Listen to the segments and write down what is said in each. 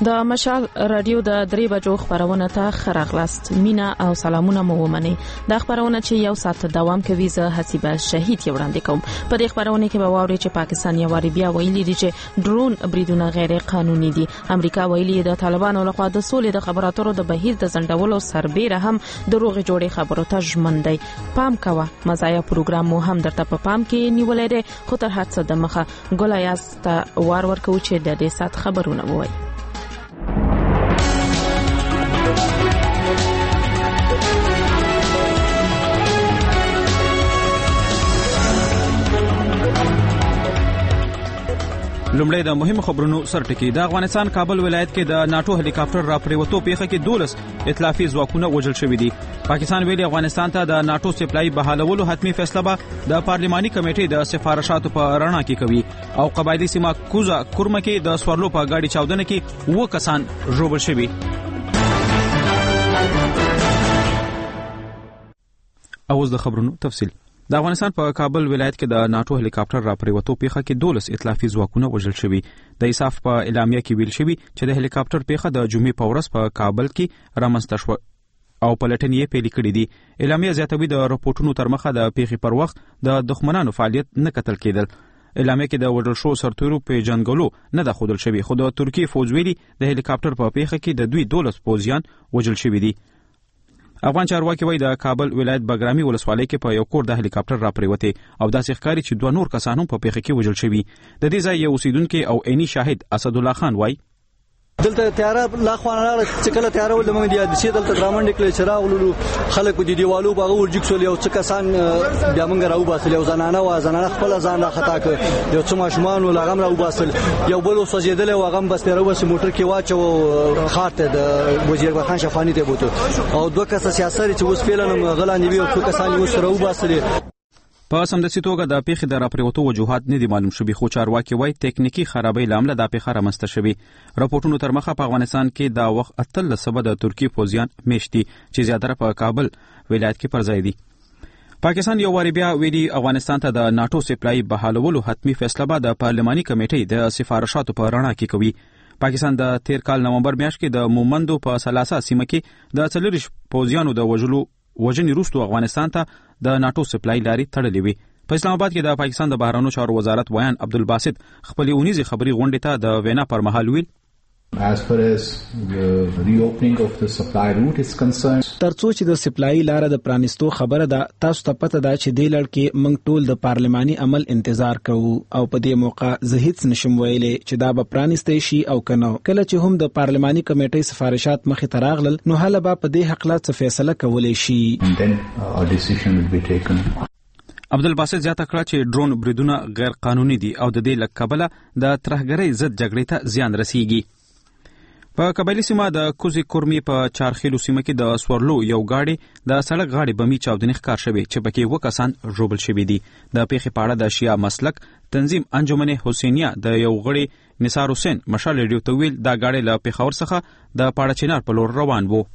د مشال رادیو د 3 بجو خبرونه ته خراغلاست. مینا او سلامونه مو ومني. د خبرونه چې یو ساعت دوام کوي زه حسیبه شهید یو وړاندې کوم. په دې خبرونه کې به واوري چې پاکستان یو واری بیا ویلي دی چې ډرون بریدونه غیر قانوني دي. امریکا ویلي د طالبانو لخوا د سولې د خبراتو د بهیر د ځنډولو سربېره هم دروغ جوړې خبرو ته ژمن دی. پام کوه مزایا پروګرام مو هم درته په پام کې نیولې ده. خو تر هڅه د مخه ګولایاس ته وار ورکو چې د دې سات خبرونه وایي. لومړی د مهمو خبرونو سرټکی. د افغانستان کابل ولایت کې د ناتو هلیکاپټر راپریوتو پیښه کې 12 ائتلافي ځواکونه وژل شوي دي. پاکستان ویلي افغانستان ته د ناتو سپلای بحالولو حتمی فیصله به د پارلماني کمیټې د سفارشاتو په رڼا کې کوي. او قبایلی سیمه کوزا کورمه کې د سوارلو په گاډي چاودنه کې 2 کسان ژوبل شوي. اوس د خبرونو تفصیل. د افغانستان په کابل ولایت کې د ناتو هلیکاپټر راپریوتو پیښه کې 12 ائتلافي ځواکونه وژل شوي. د ایساف په اعلامیه کې ویل شوی چې د هلیکاپټر پیښه د جمعې په ورځ په کابل کې رامنځته شوه او پلټنې یې پیل کړې دي. اعلامیه زیاتوي د راپورټونو تر مخه د پیښې پر وخت د دښمنانو فعالیت نه کتل کېدل. اعلامیه کې د وژل شو سرتورو په جنګلو نه د خودل شوی. خو د ترکیه فوج ویلي د هلیکاپټر په پیښه کې د دوی 12 پوځیان وژل شوي دي. افغان چارواکي وایي د کابل ولایت بګرامي ولسوالۍ کې په یو کور د هلیکاپټر راپریوته او داسې ښکاري چې 2 نور کسان هم په پیښه کې وژل شوي. د دې ځای یو اوسیدونکو او عیني شاهد اسد الله خان وایي دلته تیاره لا خوانه چې کله تیاره ول موږ د سي دلته درامن نکلې چراغ ولولو خلک د دیوالو باغ ورجک سول یو څه کسان بیا موږ راو باسل یو زنانه خپل ځان را خطا کړ یو څه ماشومان ول هغه راو باسل یو بل وسجیدل او هغه بس راو بس موټر کې واچو خاطه د وزیر خان شفانی ته بوته او 2 کس سیاست چې اوس پیلنم غلان دی او څو کسان یو سره راو باسل. په سمدستي توګه د پیښې د راپریوتو وجوهات نه دي معلوم شوي. خو چارواکي وایي ټکنیکی خرابۍ لامل د پیښه رامنځته شوې. راپورټونو تر مخه په افغانستان کې د وخت اتل سبب د ترکی فوجیان میشتي چې زیاتره په کابل ولایت کې پر ځای دي. پاکستان یو واری بیا ویلي افغانستان ته د ناتو سپلای بحالولو حتمی فیصله به د پارلماني کمیټې د سفارشاتو په رڼا کې کوي. پاکستان د 13 کال نومبر میاشت کې د مومندو په سلاسه سیمه کې د 40 فوجیانو د وژنې وروسته افغانستان ته د ناتو سپلای لاري تړلې وي. په اسلام آباد کې د پاکستان د بهرنیو چارو وزارت ویان عبدالباسط خپل اونیزي خبري غونډه ته د وینا پر مهال ویل As far as the reopening of the supply route is concerned, ترڅو چې د سپلای لار د پرانستو خبره ده تاسو ته پته ده چې د لړ موږ ټول د پارلماني عمل انتظار کوو او په دې موقع زه هیڅ نشم ویلې چې دا به پرانستې شي او کنه. کله چې هم د پارلماني کمیټې سفارشات مخې ته راغلل نو هله به په دې حق لا څه فیصله کولای شي. then a decision will be taken. عبدالباسط زیاته کړه چې ډرون بریدونه غیر قانوني دي او د دې لکبله د ترهګرۍ ضد جګړې ته زیان رسیږي. په قبایلی سیمه د کوزي کورمي په چارخیلو سیمه کې د سوارلو یو گاډي د سړک غاړي بمی چاودنې ښکار شوی چې پکې 2 کسان ژوبل شوي دي. د پیښې په اړه د شیا مسلک تنظیم انجمن حسینیه د یو غړي نثار حسین مشال ریډیو ته ویل دا گاډي له پیښور څخه د پاړه چنار په لور روان وو.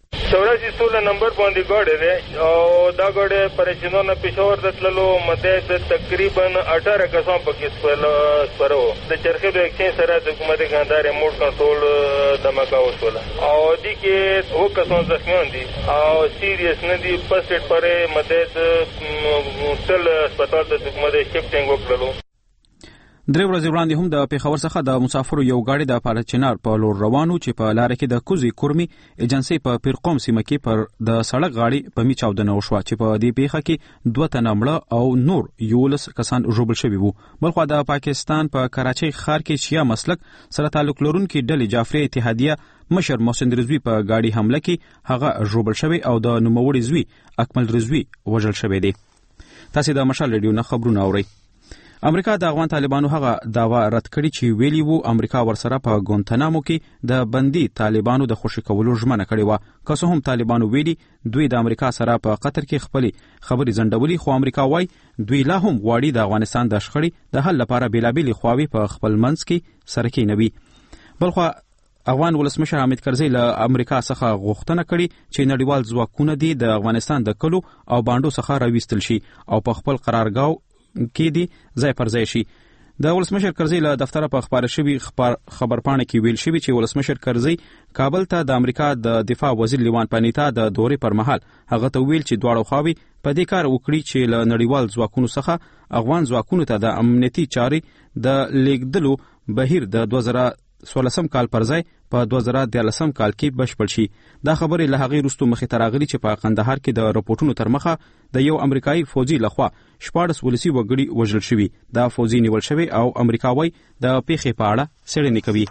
84 نمبر باندې ګاډي دی او دا ګاډي پرېښینو نه پېښور د تللو مده د تقریبا 18 کسان پکې سپرو د چرخې د اکشن سره د حکومت ګاندار ریموټ کنټرول د مکا وسوله او دي کې 2 کسان زخمیان دي او سیریس نه دي. فرست ایډ پرې مده د تل هسپتال د حکومت شفټینګ وکړلو. 3 ورځې وړاندې هم د پیښور څخه د مسافرو یو گاډي د پاړه چنار په لور روانو چې په لار کې د کوزي کورمي ایجنسی په پیرقوم سیمه کې پر د سړک غاړي په می چاودنه وشوه چې په دې پیښه کې 2 تنه مړه او نور 11 کسان ژوبل شوي وو. بلخو د پاکستان په کراچۍ ښار کې شیا مسلک سره تعلق لرونکي ډلې جعفری اتحادیه مشر محسن رضوی په گاډي حمله کې هغه ژوبل شوی او د نوموړي زوی اکمل رضوی وژل شوی دی. تاسو د مشال ریډیو نه خبرونه اورئ. امریکا د افغان طالبانو هغه داوا رد کړی چې ویلی وو امریکا ورسره په ګونتنامو کې د بندي طالبانو د خوشی کولو ژمنه کړې و. که څه هم طالبانو ویلي دوی د امریکا سره په قطر کې خپل خبري زندولي، خو امریکا وایي دوی لا هم غواړي د افغانستان د شخړې د حل لپاره بیلابېلې خواوې په خپل منځ کې سره کېنوي. بلخو افغان ولسمشر حامد کرزي له امریکا څخه غوښتنه کړې چې نړیوال ځواکونه دي د افغانستان د کلو او باندو څخه راويستل شي او په خپل قرارګاو کې دي ځای پر ځای شي. د ولسمشر کرزي له دفتر په خبره شوی خبرپاڼه کې ویل شوی چې ولسمشر کرزي کابل ته د امریکا د دفاع وزیر لیوان پانیتا د دورې پر مهال هغه ته ویل چې دواړو خواوې په دې کار وکړي چې له نړیوال ځواکونو څخه افغان ځواکونو ته د امنیتي چارې د لیږدلو بهیر د 2016 کال پر ځای په 2013 کال کې بشپړ شي. دا خبرې له هغې وروسته مخې ته راغلي چې په قندهار کې د رپورټونو تر مخه د یو امریکایي فوجي لخوا 14 ولسي وګړي وژل شوي. دا فوجي نیول شوی او امریکا وايي د پیښې په اړه څېړنې کوي.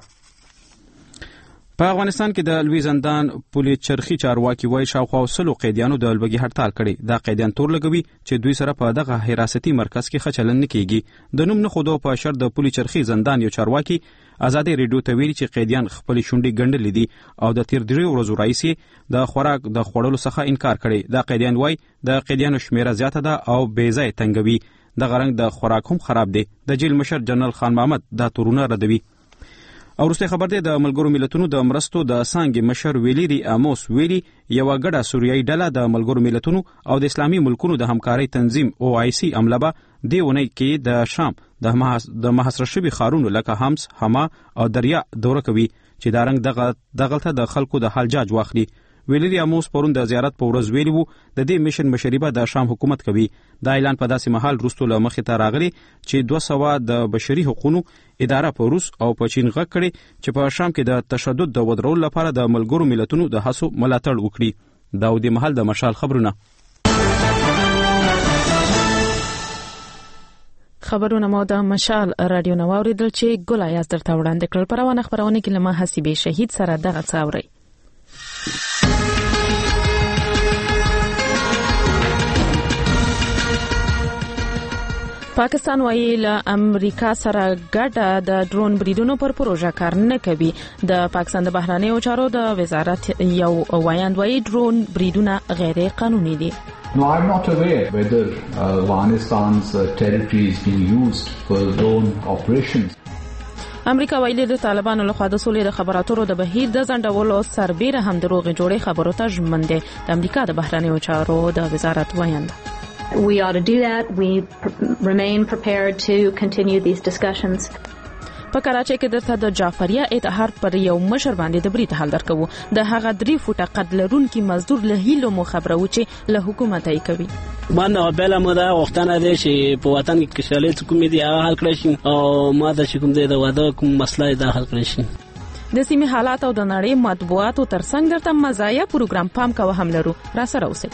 په افغانستان کې د لوی زندان پولیس چرخي چارواکي وایي شاوخوا 100 قیدیانو د لوګي هړتال کړي. دا قیدیان تور لګوي چې دوی سره په دغه حراستي مرکز کې ښه چلند نه کیږي. د نوم نه خودو په شر د پولیس چرخي زندان یو چارواکي آزادي ریډیو ته ویلي چې قیدیان خپل شونډې ګنډلې دي او د تیر 3 ورځو راځي د خوراک د خوړلو څخه انکار کړي. دا قیدیان وایي د قیدیانو شمیره زیاته ده او بې ځای تنګوي. د غرنګ د خوراک هم خراب دی. د جیل مشر جنرال خان محمد دا تورونه ردوي. او وروسته خبر دی د ملګرو ملتونو د مرستو د سانګې مشر ویلیری اموس ویلي یو غډه سوریایي ډله د ملګرو ملتونو او د اسلامي ملکونو د همکارۍ تنظیم OIC عمله دی ونی کې د شام د محاصره شوي ښارونو لکه حمص، حما او دریا دوره کوي چې دا رنګ دغلته د خلکو د حال جاج واخلي. ویلیری اموس پرون د زیارت په ورځ ویلی وو د دې میشن مشربه د شام حکومت کوي. دا اعلان په داسې محل وروسته له مخې ته راغلی چې 200 د بشري حقوقو اداره په روس او په چین غږ کړي چې په شام کې د تشدد د ودرولو لپاره د ملګرو ملتونو د هڅو ملاتړ وکړي. دا د محل د مشال خبرونه. خبرونه مو د مشال رادیو نو اوریدل چې ګل ایاز درته وړاندې کړل. پروانه خبرونه کې لمه حسیبه شهید سره دغه څاوري. پاکستان وايي له امریکا سره ګډه د ډرون بریدونو پر پروژه کار نه کوي. د پاکستان د بهرنیو چارو د وزارت یو وایاند وايي ډرون بریدونه غیر قانوني دي. No, I'm not aware whether Afghanistan's territory is being used for drone operations. امریکا ویلي د طالبانو لخوا د سولې د خبراتو د بهیر د ځنډولو سربېره هم دروغ جوړې خبرو ته ژمن دي. د امریکا د بهرنیو چارو د وزارت وایاند We ought to do that. We remain prepared to continue these discussions. په کراچۍ کې درته د جعفریه اتحاد پر یو مشر باندې د برید حل درکوو. د هغه 3 فوټه قد لرونکي مزدور له هیلو مو خبره و چې له حکومت یې کوي. باندې بل مو دا وختانه دي چې په وطن کې کشالې کومې دي هغه حل کړی شي او ما د کوم دی د واده کوم مسله دا حل کړی شي. د سیمې حالات او د نړۍ مطبوعاتو ترڅنګ درته مزایا پروګرام پام کوه هم لرو. را سره اوسئ.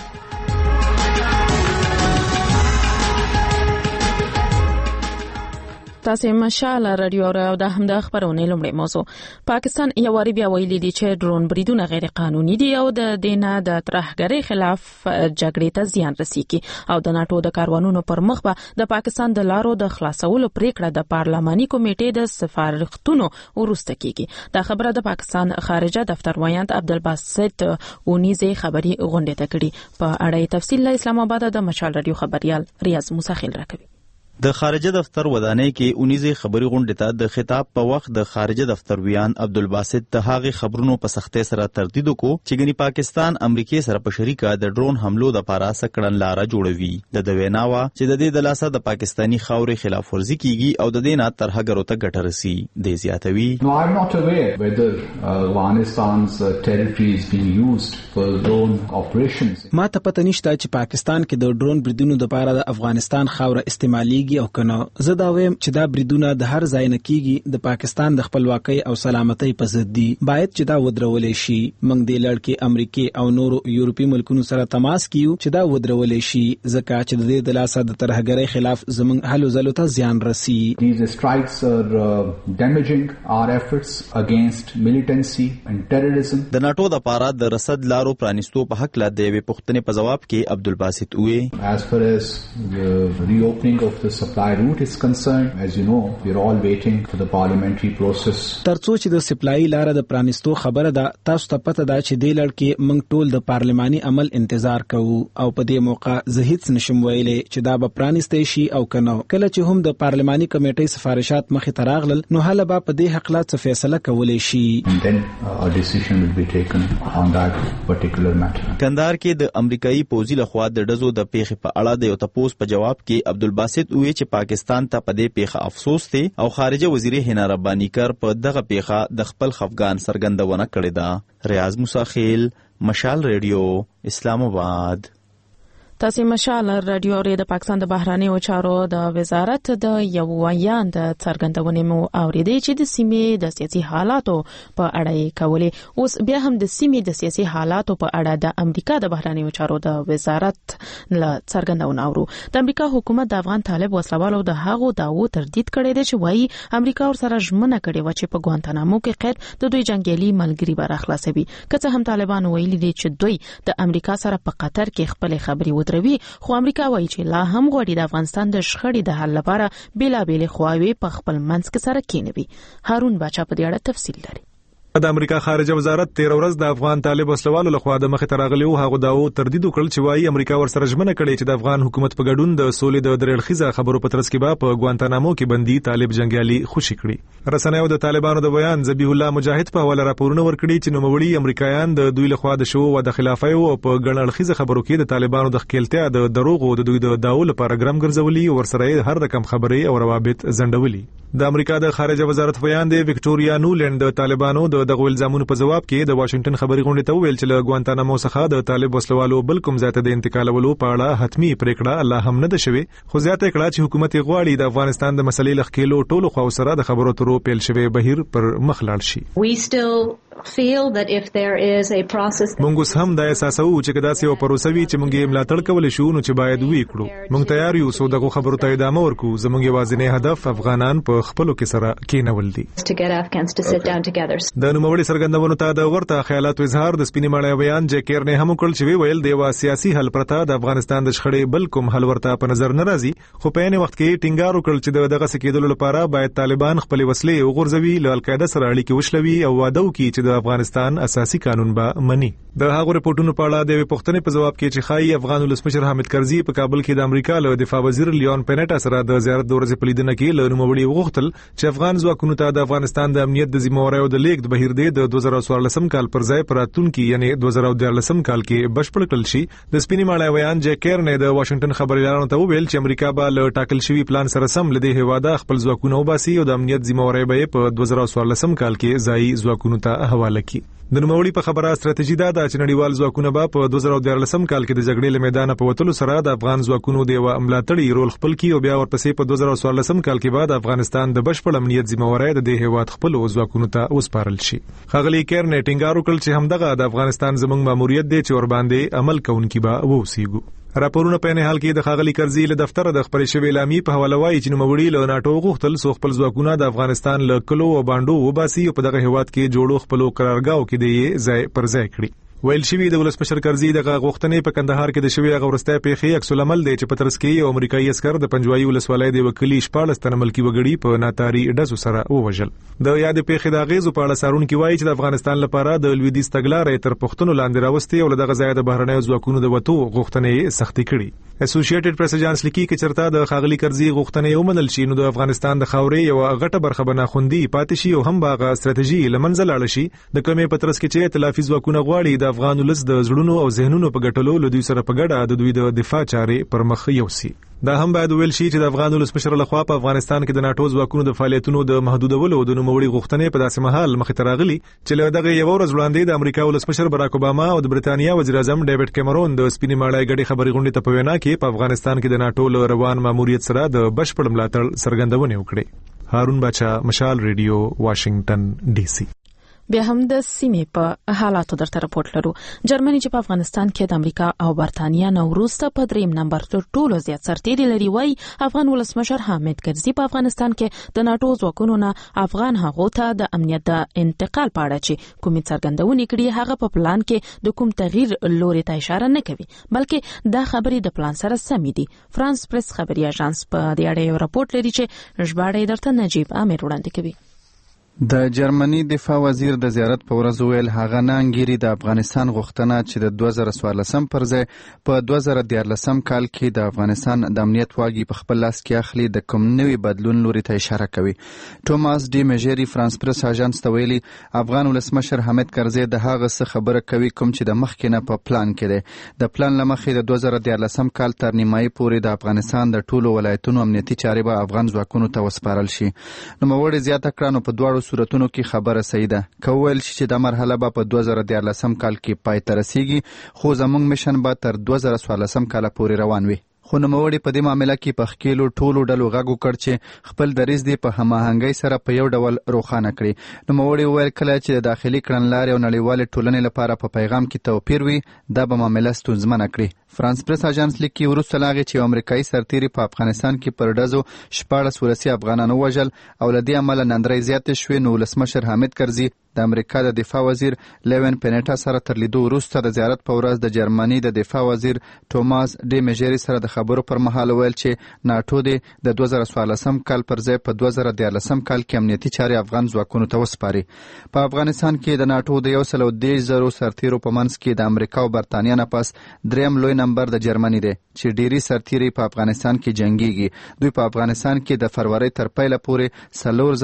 تاسو مشال رادیو او د هم د خبرونه لومړی موضوع. پاکستان یو واری بیا ویلي دی چې ډرون بریدونه غیر قانوني دي او د دینه د ترهګرۍ خلاف جګړې ته زیان رسیږي او د ناتو د کاروانونو پر مخ به د پاکستان د لارو د خلاصولو پریکړه د پارلماني کمیټې د سفارښتونو ورسته کیږي. دا خبره د پاکستان خارجه دفتر وایاند عبدالباسط اونیزه خبري غونډه ته کړي. په اړه تفصیل له اسلام آباد د مشال رادیو خبريال ریاض موسخیل راکوي. د خارجه دفتر ودانۍ کې اونیزه خبري غونډه ته د خطاب په وخت د خارجه دفتر ویان عبدالباسط ته هغه خبرونو په سختۍ سره تردید وکړو چې ګني پاکستان امریکای سره په شریکه د ډرون حملو د پاره سکړن لار جوړوي. د ویناوا چې د دې د لاسه د پاکستانی خاورې خلاف ورزي کیږي او د دې نه ترهګرو ته ګټه رسي. د زیاتوي No, I'm not aware whether Afghanistan's territory is being used for drone operations. ما ته پته نشته چې پاکستان کې د ډرون بریدونو لپاره د افغانستان خاوره استعمالي او کنه. زه دا وایم چې دا بریدونه د هر ځای نه کیږي د پاکستان د خپلواکۍ او سلامتۍ په ضد دي. باید چې دا ودرولې شي. موږ د لړکې امریکای او نورو یورپی ملکونو سره تماس کیو چې دا ودرولې شي ځکه چې د دې د لاسه د ترهګرۍ خلاف زموږ هلو ځلو ته زیان رسي. These strikes are damaging our efforts against militancy and terrorism. د ناتو د پاره د رصد لارو پرانیستو په حق لا د وی پښتنې په جواب کې عبدالباسط وې As far as the reopening of the supply route is concerned, as you know, we're all waiting for the parliamentary process. ترڅو چې د سپلای لار د پرانیستو خبره ده تاسو ته پته ده چې د لړکې موږ ټول د پارلماني عمل انتظار کوو او په دې موقع زه هیڅ نشم ویلې چې دا به پرانیستې شي او کنه. کله چې هم د پارلماني کمیټې سفارشات مخې ته راغلل نو هله به په دې حق لا څه فیصله کولې شي. And then a decision will be taken on that particular matter. کندهار کې د امریکایي پوځي لخوا د ډزو د پیښې په اړه د یو تپوس په جواب کې عبدالباسط وی چې پاکستان ته په دې پیښه افسوس دی او خارجه وزیر هنا ربانی کر په دغه پیښه د خپل خفګان څرګندونه کړې ده. ریاض موسی خیل، مشال ریډیو، اسلام آباد. تاسو مشال رادیو ری د پاکستان د بهرانیو چارو د وزارت د یو ویان د څرګندونې مو اوریدي چې د سیمې د سیاسي حالاتو په اړه یې کولې. اوس بیا هم د سیمې د سیاسي حالاتو په اړه د امریکا د بهرانیو چارو د وزارت له څرګندونه اورو. د امریکا حکومت د افغان طالب وسلوالو د هغو داوو تردید کړی دی چې وایي امریکا ورسره ژمنه کړې و چې په ګوانتانامو کې قید د دوی جنگیالي ملګری بر خلاصوي. که څه هم طالبان ویلي دي چې دوی د امریکا سره په قطر کې خپل خبري ودروي، خو امریکا وایي چې لا هم غواړي د افغانستان د شخړې د حل لپاره بیلابېل خواوې په خپل منځ کې سره کېنوي. هارون باچا په دې اړه تفصیل لري. د امریکا خارجه وزارت 13 ورځ د افغان طالب وسلوالو لخوا د مخې تراغلي او هغه داو تردید وکړ چې وایي امریکا ورسره ژمنه کړې چې د افغان حکومت په ګډون د سولې د درېړخیزه خبرو په ترڅ کې په ګوانتانامو کې بندي طالب جنگیالي خوشي کړي. رسنیو د طالبانو د بیان ذبیح الله مجاهد په حواله راپورونه ورکړي چې نوموړي امریکایان د دوی لخوا د شو او د خلافای او په ګڼړخیزه خبرو کې د طالبانو د خپلتیا د دروغ او د دوی د داو لپاره ګرام ګرځولي او ورسره هر رقم خبرې او روابط زندولي. د امریکا د خارجه وزارت بیان دی وکټوریا نولند د طالبانو دغه الزامونو په جواب کې د واشنگټن خبري غونډې ته ویل چې له ګوانتانامو څخه د طالب وسلوالو بل کوم ځای ته د انتقالولو په اړه حتمی پریکړه الله هم نه ده شوې، خو زیاته کړه چې حکومت غواړي د افغانستان د مسلې لخکېلو ټولو خو سره د خبرو ترو پیل شوی بهیر پر مخ لاړ شي. مونږ هم دا احساسو چې کدا سه او پروسوي چې مونږ یې ملاتړ کول شو نو چې باید وی کړو. مونږ تیار یو سو دغه خبرو ته ادامه ورکو. زمونږ یوازینی هدف افغانان په خپلو کې سره کېنول دي. د نوموړي څرګندونو ته د ورته خیالات اظهار د سپینې ماړی بیان جکر نه هم کړل چې ویل دی وا سیاسي حل پرته د افغانستان د شخړې بل کوم حل ورته په نظر نه راځي، خو په یوه وخت کې ټینګار وکړل چې دغه سکیدلو لپاره باید طالبان خپل وسلې وغورځوي، له القاعده سره اړیکې وشلوي او واده وکړي چې د افغانستان اساسي قانون به مني. د هغو رپورټونو په اړه د پښتنې په جواب کې چې خای افغان ولسمشر حامد کرزي په کابل کې د امریکا له دفاع وزیر لیون پینټا سره د زیارت د ورځې په لیدنه کې له نوموړي وغوښتل چې افغان ځواکونو ته د افغانستان د امنیت د ذمہوارۍ د لیږد بهیر دی د 2014 کال پر ځای پر راتلونکي یعنی 2014 کال کې بشپړ کړل شي. د سپینې ماړی بیان جکر نه د واشنگټن خبريالانو ته ویل چې امریکا به له ټاکل شوی پلان سره سم لدی هواده خپل ځواکونه وباسي او د امنیت ذمہوارۍ به په 2014 کال کې ځای ځواکونو ته حواله کړي. د نوموړي په خبره ستراتیژي دا ده چې نړیوال ځواکونه به په 2014 کال کې د جګړې له میدان په وتلو سره د افغان ځواکونو د ملاتړي رول خپل کړي او بیا ورپسې په 2014 کال کې بعد افغانستان د بشپړ امنیت ذمہوارۍ د هیواد خپل ځواکونو ته وسپارل شي. خغلی کیر نه ټینګار وکړ چې همدغه د افغانستان زموږ ماموریت دی چې ور باندې عمل کوونکی به ووسیږو. راپورونه په نه حال کې د خاغلی کرزي له دفتر د خبري شوی اعلامی په حواله وایي چې نوموړي له ناتو غوښتل سو خپل ځواکونه د افغانستان له کلو او باندو وباسي او په دغه هیواد کې جوړو خپل قرارګاو کې دی ځای پر ځای کړی. ویل شوی د ولسمشر کرزي دغه غوښتنې په کندهار کې د شوی غورسته پیښې عکس العمل دی چې په ترڅ کې امریکایي عسكر د پنجوایي ولسوالۍ د وکیل شپاړس تن ملکی وګړي په ناتاری ډزو سره ووجل. د یاد پیښې د غیزو په اړه سارونکي وایي چې د افغانستان لپاره د لویدیځ تګلارې تر پښتنو لاندې راوستي او دغه ځای د بهرنیو ځواکونو د وټو غوښتنې سختي کړي. اسوسییټډ پریس اجانس لیکي چې چرته د خاغلی کرزي غوښتنې ومنل شي نو د افغانستان د خاورې یو غټه برخه بنا خوندي پاتې شي او هم باغه ستراتیژي لمنځه لاړ شي. د کومې په ترڅ کې چې ائتلافي ځواکونه غواړي د افغان ولس د زړونو او ذهنونو په ګټلو له دوی سره په ګډه د دوی د دفاع چارې پر مخ یوسي. دا هم باید ویل شي چې د افغان ولسمشر لخوا په افغانستان کې د ناتو ځواکونو د فعالیتونو د محدودولو د نوموړي غوښتنې په داسې مهال مخې ته راغلي چې له دغه یو ورځ وړاندې د امریکا ولسمشر باراک اوباما او د برتانیا وزیر اعظم ډیوډ کیمرون د سپینې ماړی غړي خبري غونډې ته په وینا کې په افغانستان کې د ناتو له روان ماموریت سره د بشپړ ملاتړ څرګندونه وکړه. هارون باچا، مشال ریډیو، واشنگټن ډي سي. بیا هم د سیمې په حالاتو درته راپورټ لرو. جرمني چې په افغانستان کې د امریکا او برتانیا نه وروسته په دریم نمبر تر ټولو زیات سرتیري لري، وایي افغان ولسمشر حامد کرزي په افغانستان کې د ناتو ځواکونو نه افغان هغو ته د امنیت د انتقال په اړه چې کومې څرګندونې کړي هغه په پلان کې د کوم تغییر لوري ته اشاره نه کوي، بلکې دا خبرې د پلان سره سمې دي. فرانس پریس خبري اژانس په دې اړه یو راپورټ لري چې ژباړه درته نجیب امیر وړاندې کوي. د جرمني دفاع وزیر د زیارت په ورځ ویل هغه نه انګیري د افغانستان غوښتنه چې د 2014 پر ځای په 2014 کال کې د افغانستان د امنیت واګي په خپل لاس کې اخلي د کوم نوي بدلون لوري ته اشاره کوي. توماس ډي میجری فرانس پرس اژانس ته ویلي افغان ولسمشر حامد کرزي د هغه څه خبره کوي کوم چې د مخکې نه په پلان کې دی. د پلان لمخې د 2014 کال تر نیمایي پورې د افغانستان د ټولو ولایتونو امنیتي چارې به افغان ځواکونو ته وسپارل شي. نوموړي زیاته کړه نو په دواړو صورتونو کې خبره صحیح ده. که وویل شي چې دا مرحله به په 2014 کال کې پای ته رسیږي خو زموږ میشن به تر 2014 کال پورې روان وي. خو نوموړي په دې معامله کې په ښکیلو ټولو ډلو غږ وکړ چې خپل دریځ دې په هماهنګۍ سره په یو ډول روښانه کړي. نوموړي وویل کله چې د داخلي کړنلارې او نړیوالې ټولنې لپاره په پیغام کې توپیر وي دا به معامله ستونزمنه کړي. فرانس پرس اژانس لیکي وروسته له هغې چې امریکایي سرتیري په افغانستان کې پر ډزو 14 ولسي افغانان ووژل او له دې امله نندرې زیاتې شوې نو ولسمشر حامد کرزي د امریکا د دفاع وزیر لیون پینیټا سره تر لیدو وروسته د زیارت په ورځ د جرمني د دفاع وزیر توماس ډي میجری سره د خبرو پر مهال ویل چې ناټو د 2014 کال پر ځای په 2014 کال کې امنیتي چارې افغان ځواکونو ته وسپاري. په افغانستان کې د ناټو د 130,000 سرتیرو په منځ کې د امریکا او برتانیا نه پس دریم لوی نمبر د جرمني دی چې ډيري سرتیري په افغانستان کې جنگيږي. دوی په افغانستان کې د فروری تر پیله پورې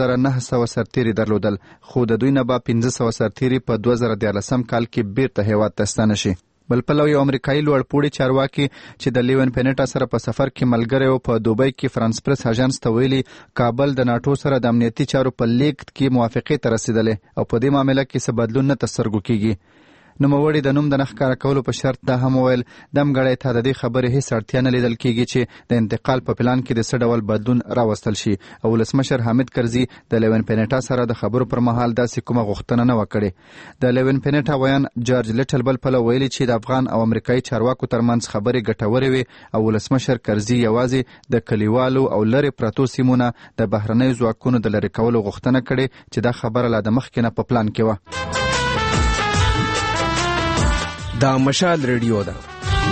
4900 سرتیري درلودل خو د دوی نه 1500 سرتیري په 2014 کال کې بیرته هیواد ته ستانه شي. بل پلو یو امریکایي لوړپوړي چارواکي چې د لیون پینیټا سره په سفر کې ملګری و په دوبۍ کې فرانس پرس اژانس ته ویلي کابل د ناټو سره د امنیتي چارو په لیږد کې موافقې ته رسیدلې او په دې معامله کې څه بدلون نه تسترګو کیږي. نوموړي د نوم د نه ښکاره کولو په شرط دا هم وویل دمګړی ته د دې خبرې هیڅ اړتیا نه لیدل کیږي چې د انتقال په پلان کې د څه ډول بدلون راوستل شي او ولسمشر حامد کرزي د لیون پینیټا سره د خبرو پر مهال داسې کومه غوښتنه نه وکړي. د لیون پینیټا ویان جورج لیټل بل پلو ویلي چې د افغان او امریکایي چارواکو ترمنځ خبرې ګټورې وي او ولسمشر کرزي یوازې د کلیوالو او لرې پرتو سیمونه د بهرنیو ځواکونو د لرې کولو غوښتنه کړې چې دا خبره لا د مخکې نه په پلان کې وه. دا مشال ریډیو ده.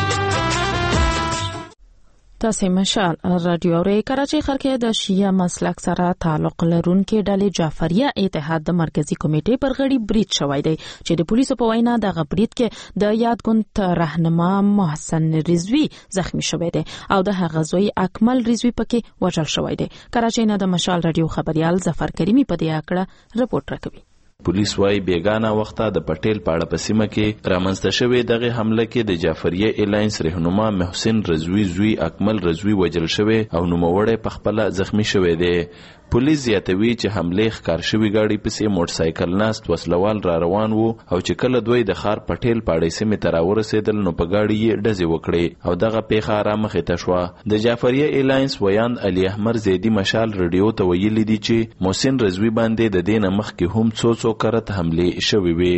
تاسو مشال رادیو اورئ. کراچۍ ښار کې د شیعه مسلک سره تعلق لرونکي ډلې جعفریه اتحاد د مرکزی کمیټې پر غړي برید شوی دی چې د پولیسو په وینا د برید کې د یادګوند رهنما محسن رضوی زخمی شوی دی او د هغه زوی اکمل رضوی پکې وژل شوی دی. کراچۍ نه د مشال رادیو خبريال ظفر کریمی په دې اړه رپورټ راکوي. پولیس وايي بیگانه وخته د پټیل پاړه په سیمه کې رامنځته شوې دغه حمله کې د جعفریه الاینس رهنما محسن رضوی زوی اکمل رضوی وژل شوی او نوموړی په خپل زخمی شوی دی. پولیس زیاتوي چې حمله ښکار شوی گاډي پسې موټر سایکل ناست وسلوال را روان وو او چې کله دوی د خار پټیل پاړې سیمه ته راورسېدل نو په گاډي یې ډزې وکړې او دغه پیښه را مخې ته شوه. د جعفریه الاینس ویاند علي احمد زیدی مشال رادیو ته ویلي دي چې محسن رضوی باندې د دینه مخ کې هم څو کرت حمله شوی وي.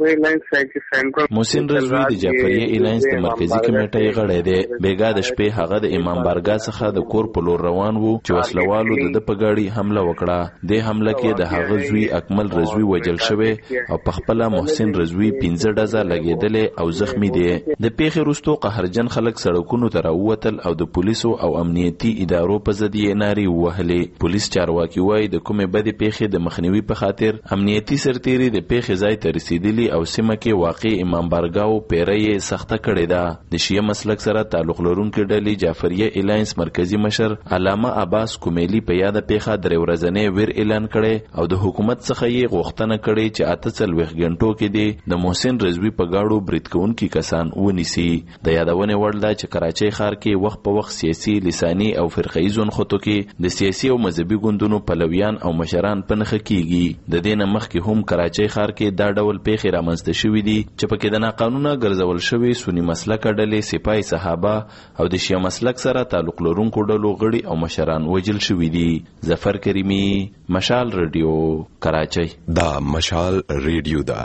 محسن رضوی د جعفریه الاینس د مرکزی کمیټې غړی دی. بیګا د شپې هغه د امام بارګاه څخه د کور په لور روان وو چې وسلوالو د په گاډي حمله وکړه. د حمله کې د هغه زوی اکمل رضوی وژل شوی او په خپل محسن رضوی 15 ډزه لګیدل او زخمی دي. د پیښې وروسته قهرجن خلک سړکونو ته راووتل او د پولیسو او امنیتي ادارو په ضد یې نارې وهلې. پولیس چارواکي وایي د کومې بدې پیښې د مخنیوي په خاطر امنیتي سرتیري د پیښې ځای ته رسیدلی او سیمه کې واقع امام بارګاو پیرې سخته کړې ده. د شیعه مسلک سره تعلق لرونکي ډلې جعفریه الاینس مرکزی مشر علامه عباس کومیلی په یاد پیښه درې ورځې ویر اعلان کړي او د حکومت څخه یې غوښتنه کړې چې 48 غنټو کې د محسن رضوی په گاډو برید کوونکي کسان ونیسي. د یادونه وړ ده چې کراچۍ ښار کې وخت په وخت سیاسي لساني او فرقه‌ای ځونخوتو کې د سیاسي او مذهبي ګوندونو پلویان او مشران پنخه کیږي. د دې نه مخکې هم کراچۍ ښار کې دا ډول پیښې رامنځته شوې دي چې پکې د ناقانونه ګرځول شوی سنی مسلک ډلې سپای صحابه او د شیعه مسلک سره تعلق لرونکو ډلو غړي او مشران وژل شوي دي. ظفر کریمی مشال رادیو کراچۍ. دا مشال رادیو دا.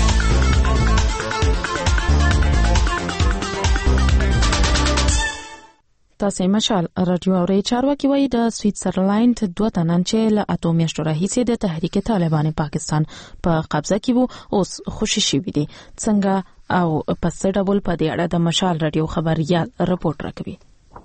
تاسو مشال رادیو اورئ. چارواکي وایي د سویټزرلند 2 تنان چې له اته میاشتو راهیسې د تحریک طالبان پاکستان په قبضه کې وو اوس خوشي شوي دي. څنګه او په څه ډول په دې اړه د مشال رادیو خبريال رپورټ راکوي.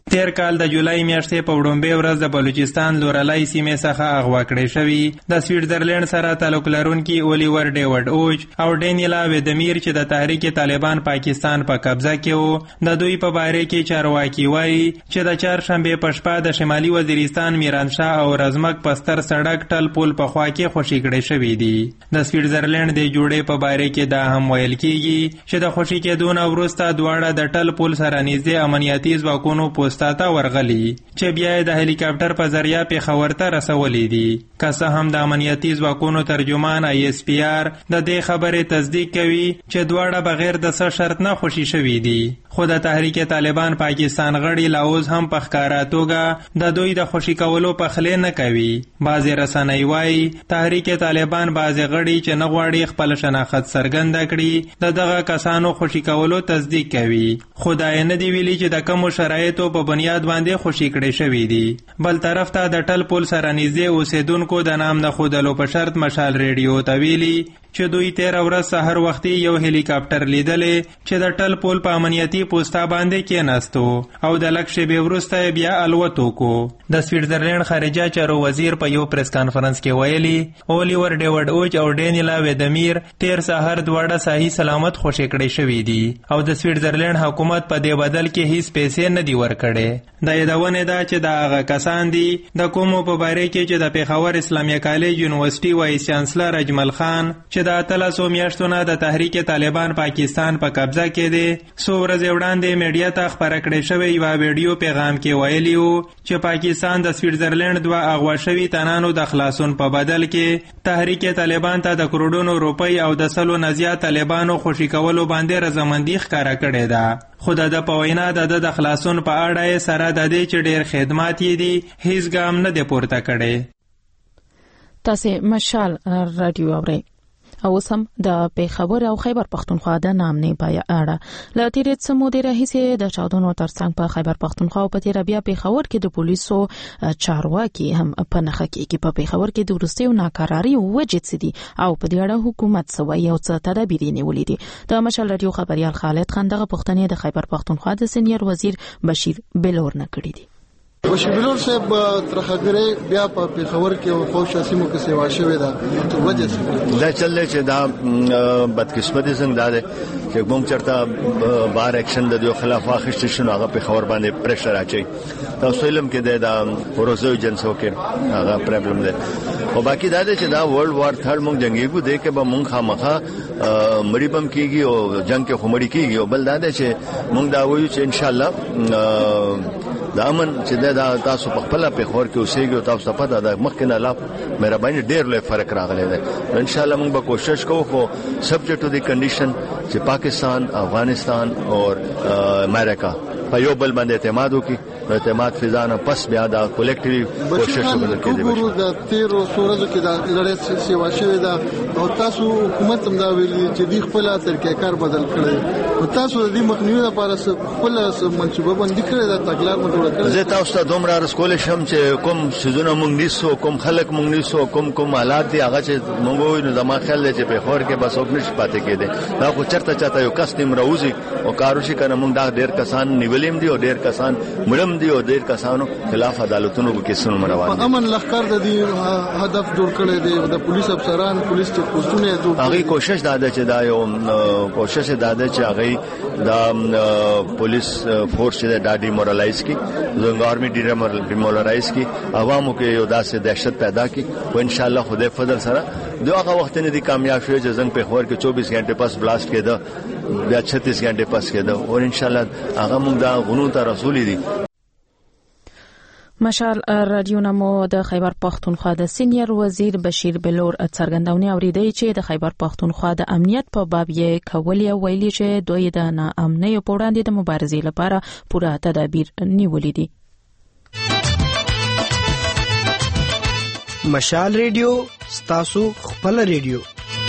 تیر کال د جولای میاشتې په وړاندې ورځ د بلوچستان لورلای سیمې څخه اغوا کړې شوی د سویټزرلند سره تعلق لرونکي اولیور ډیوډ اوج او ډینیلا ویدمیر چې د تحریک طالبان پاکستان په قبضه کې وو د دوی په باره کې چارواکي وایي چې د چهارشنبه په شپه د شمالي وزیرستان میرانشاه او رزمک پستر سړک ټل پول په خوا کې خوشي کړي شوی دي د سویټزرلند د جوړې په باره کې دا هم ویل کیږي چې د خوشي کېدو نه وروسته دواړه د ټل پول سره نږدې امنیتي ځواکونو تا ورغلی چې بیا د هلیکاپټر په ذریعہ پیښور ته رسولې دي که څه هم د امنیتي ځواکونو ترجمان ISPR د دې خبرې تصدیق کوي چې دواړه بغیر د څه شرط نه خوشي شوي دي خو د تحریک طالبان پاکستان غړي لاوز هم په ښکاره توګه د دوی د خوشي کولو پخلی نه کوي بعضې رسنۍ وایي تحریک طالبان بعضې غړي چې نه غواړي خپل شناخت څرګنده کړي د دغه کسانو خوشي کولو تصدیق کوي خو دا یې نه دي ویلي چې د کومو شرایطو په بنیاد باندې خوشي کړي شوي دي بل طرف ته د ټل پول سره نږدې اوسیدونکو د نام نه ښودلو په شرط مشال ریډیو ته ویلي چې دوی 13 ورځ سحر وختي یو هلیکاپټر لیدلې چې د ټل پول په امنیتي پوسټا باندې کېناستو او د لږ شېبې وروسته بیا الوت وکړو د سویټزرلند خارجه چارو وزیر په یو پریس کانفرنس کې ویلي اولیور ډیوډ اوج او ډینیلا ویدمیر تیر سحر دواړه صحیح سلامت خوشي کړي شوي دي او د سویټزرلند حکومت په دې بدل کې هیڅ پیسې نه دي ورکړې د یادونې ده چې د هغه کسان دي د کومو په باره کې چې د پیښور اسلامیه کالج یونیورسيټي وایس چانسلر اجمل خان چې د 13 میاشتو نه د تحریک طالبان پاکستان په قبضه کې دي څو ورځې وړاندې میډیا ته خپاره کړې شوې یوه ویډیو پیغام کې ویلي وو چې پاکستان د سویټزرلند دوه اغوا شوي تنانو د خلاصون په بدل کې تحریک طالبان ته د کروڑونو روپۍ او د 100 نه زیات طالبانو خوشي کولو باندې رضامندي ښکاره کړې ده خو د په وینا د خلاصون په اړه سره د دې چې ډېر خدمات یې دي هیڅ ګام نه دی پورته کړی تاسې مشال رادیو اورئ او سم د پیښور او خیبر پختونخوا د نامنې په اړه له تیرې څه مودې راهیسې د چاودنو ترڅنګ په خیبر پختونخوا او په تیر بیا پیښور کې د پولیسو چارواکي هم په نښه کې په پیښور کې د وروستیو ناکراري وجې څه دي او په دې اړه حکومت څه وایي او څه تدابیر یې نیولي دي د مشال رادیو خبريال خالد خان دغه پوښتنې د خیبر پختونخوا د سینیر وزیر بشیر بلور نه کړې دي بشیر بلور صاحب ترخګره بیا په پیښور کې او خوشا سیمو کې سیوا شوې ده وجه دا چلې چې دا بدقسمتي څنګه ده چې کوم چرته بار اکشن د یو خلاف واخیست شنو هغه پیښور باندې پریشر اچي تاسو علم کې دا پروزو جنسو کې هغه پرابلم ده او باقی دا ده چې دا ورلد وار 3 مونږ جنگيګو ده کې به مونږ خامخا مړی بم کیږي او جنگ کې خمړی کیږي او بل دا ده چې مونږ دا وایو چې ان شاء الله دا امن چې دا تاسو په خپل پیښور کې اوسېږئ او تاسو په دا مخکنه لا مهرباني ډېر لوی فرق راغلی دی ان شاء الله موږ به کوشش کوو خو سبجیکټ ټو دی کنډیشن چې پاکستان افغانستان او امریکا په یو بل باندې اعتماد وکړي اعتماد فضا نه پس بیا دا کولیکټیو کوشش وکړي د 13 سورزو کې دا لړۍ سیوا شوې ده او تاسو حکومت هم دا ویلي چې دی خپل طریقې کار بدل کړي او تاسو د دې مخنیوي لپاره خپل منصوبه باندې کړی دا تګلار مو جوړ کړی زه تاسو ته دومره رسول شم چې کوم سيزونه مونږ نیسو کوم خلک مونږ نیسو کوم حالات دي هغه چې مونږ نو زما خیال دی چې په خور کې بس اوګنش پاتې کېده دا خو چرته یو کس تیم راوځي او کاروشي کنه مونږ دا ډېر کسان نیولیم دي او ډېر کسان مړم دي او ډېر کسانو خلاف عدالتونو کې کیسونه روان دي امن لخر د دې هدف جوړ کړی دی د پولیس افسران پولیس ته پوسټونه جوړ هغه کوشش داده چې دا یو کوشش داده چې هغه دا پولیس فورس چې دا ډیمورالایز کی زنګ آرمی ډیمورالایز کی عوامو کې یو داسې دهشت پیدا کی او ان شاء الله خدای فضل سره دغه وخت نه دي کامیاب شوی چې زنګ په خور کې 24 غنټه پس بلاست کېده بیا 36 غنټه پس کېده او ان شاء الله هغه موږ دا غنو ته رسولي دي مشال رادیو نمو د خیبر پختونخوا د سینیر وزیر بشیر بلور څرګندونه اوریدي چې د خیبر پختونخوا د امنیت په باب یې کولې ویلي چې دوی د ناامنۍ په وړاندې د مبارزې لپاره پوره تدابیر نیولي دي. مشال ریډیو ستاسو خپل ریډیو.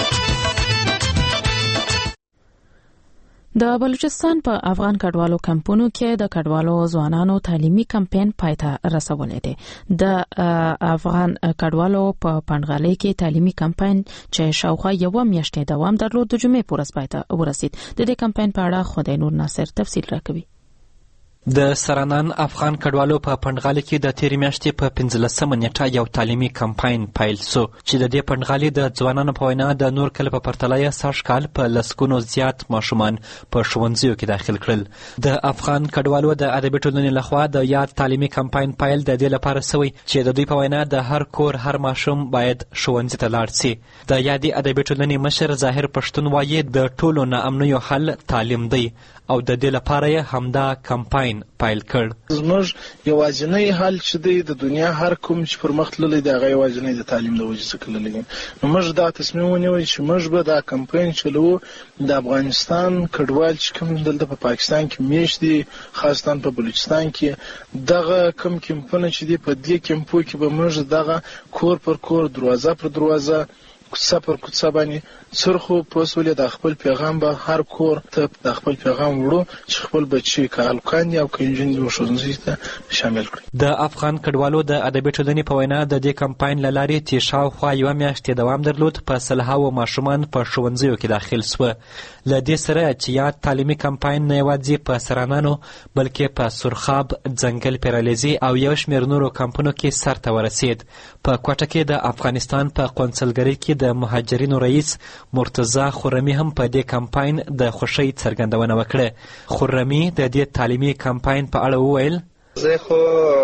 د بلوچستان په افغان کډوالو کمپونو کې د کډوالو ځوانانو تعلیمي کمپاین پایته رسولې ده. د افغان کډوالو په پنډغالۍ کې تعلیمي کمپاین چې شاوخوا یو میاشتې دوام درلود د جمعې په ورځ پایته ورسید. د دې کمپاین په اړه خدای نور ناصر تفصیل راکوي. د سرانان افغان کډوالو په پندغالي کې د تیرې میاشتې په 15 نیټه یو تعلیمي کمپاین پیل شو چې د دې پندغالي د ځوانانو په وینا د نور کله په پرتله یې سږ کال په لسګونو زیات ماشومان په ښوونځیو کې داخل کړل. د افغان کډوالو د ادبي ټولنې لخوا د یاد تعلیمي کمپاین پیل د دې لپاره شوی چې د دوی په وینا د هر کور هر ماشوم باید ښوونځي ته لاړ شي. د یادې ادبي ټولنې مشر ظاهر پښتون وایي د ټولو ناامنیو حل تعلیم دی او د دې لپاره یې همدا کمپاین پیل کړ. زموږ یوازینی حل چې دی د دنیا هر کوم چې پر مخ تللی دی هغه یوازینی د تعلیم د وجې څخه تللی دی. نو موږ دا تصمیم ونیوی چې موږ به دا کمپاین چلوو. د افغانستان کډوال چې کوم دلته په پاکستان کې میشت دي، خاصتاً په بلوچستان کې، دغه کوم کمپونه چې دي په دې کمپو کې به موږ دغه کور پر کور، دروازه پر دروازه، کوڅه پر کوڅه باندې سرخو پوسولې د خپل پیغام به هر کور ته د خپل پیغام وړو چې خپل بچي که هلکان دي او که نجونې دي ښوونځي ته شامل کړي. د افغان کډوالو د ادبي ټولنې په وینا د دې کمپاین له لارې چې شاوخوا یوه میاشت دوام درلود په سلهاوو ماشومان په ښوونځیو کې داخل سوه. له دې سره چې یاد تعلیمي کمپاین نه یوازې په سرانانو بلکې په سرخاب، ځنګل پیرالیزي او یو شمېر نورو کمپونو کې سرته ورسید. په کوټه کې د افغانستان په قونسلګرۍ کې د مهاجرینو رئیس مرتضی خرمی هم په دې کمپاین د خوښۍ څرګندونه وکړه. خرمی د دې تعلیمي کمپاین په اړه وویل: زه خو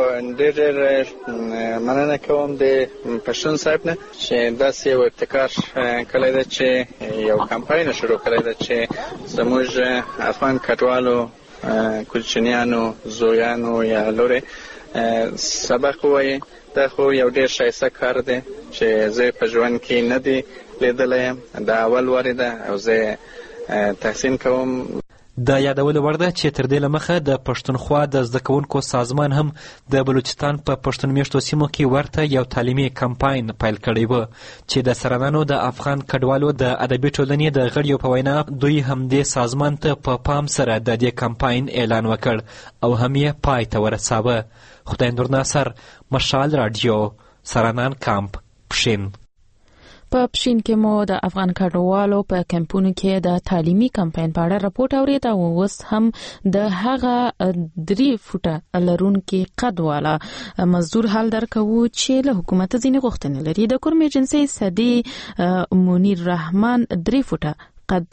ډېر مننه کوم د پښتون صاحب نه چې داسې یو ابتکار کړی ده چې یو کمپاین شروع کړی ده چې زموږ افغان کډوالو، کوچنیانو، زویانو یا لورې سبق ووایي. دا خو یو ډېر ښایسته کار دی چې زه په ژوند کې نه دی لیدلی یم. دا اول وارې ده او زه تحسین کوم. د یادولو وړ ده چې تر دې له مخه د پښتونخوا د زده کوونکو سازمان هم د بلوچستان په پښتون میشتو سیمو کې ورته یو تعلیمي کمپاین پیل کړی و چې د سرانانو د افغان کډوالو د ادبي ټولنې د غړیو په وینا دوی همدې سازمان ته په پام سره د دې کمپاین اعلان وکړ او هم یې پای ته ورساوه. خدای نور ناصر، مشال رادیو، سرانان کمپ، پښین. په پښین کې مو د افغان کډوالو په کمپونو کې د تعلیمي کمپاین په اړه راپورټ اورید او اوس هم د هغه 3 فوټه لرونکي قد والا مزدور حال درکوو چې له حکومت ځینې غوښتنې لري. د کورم ایجنسي صدی منیر رحمان 3 فوټه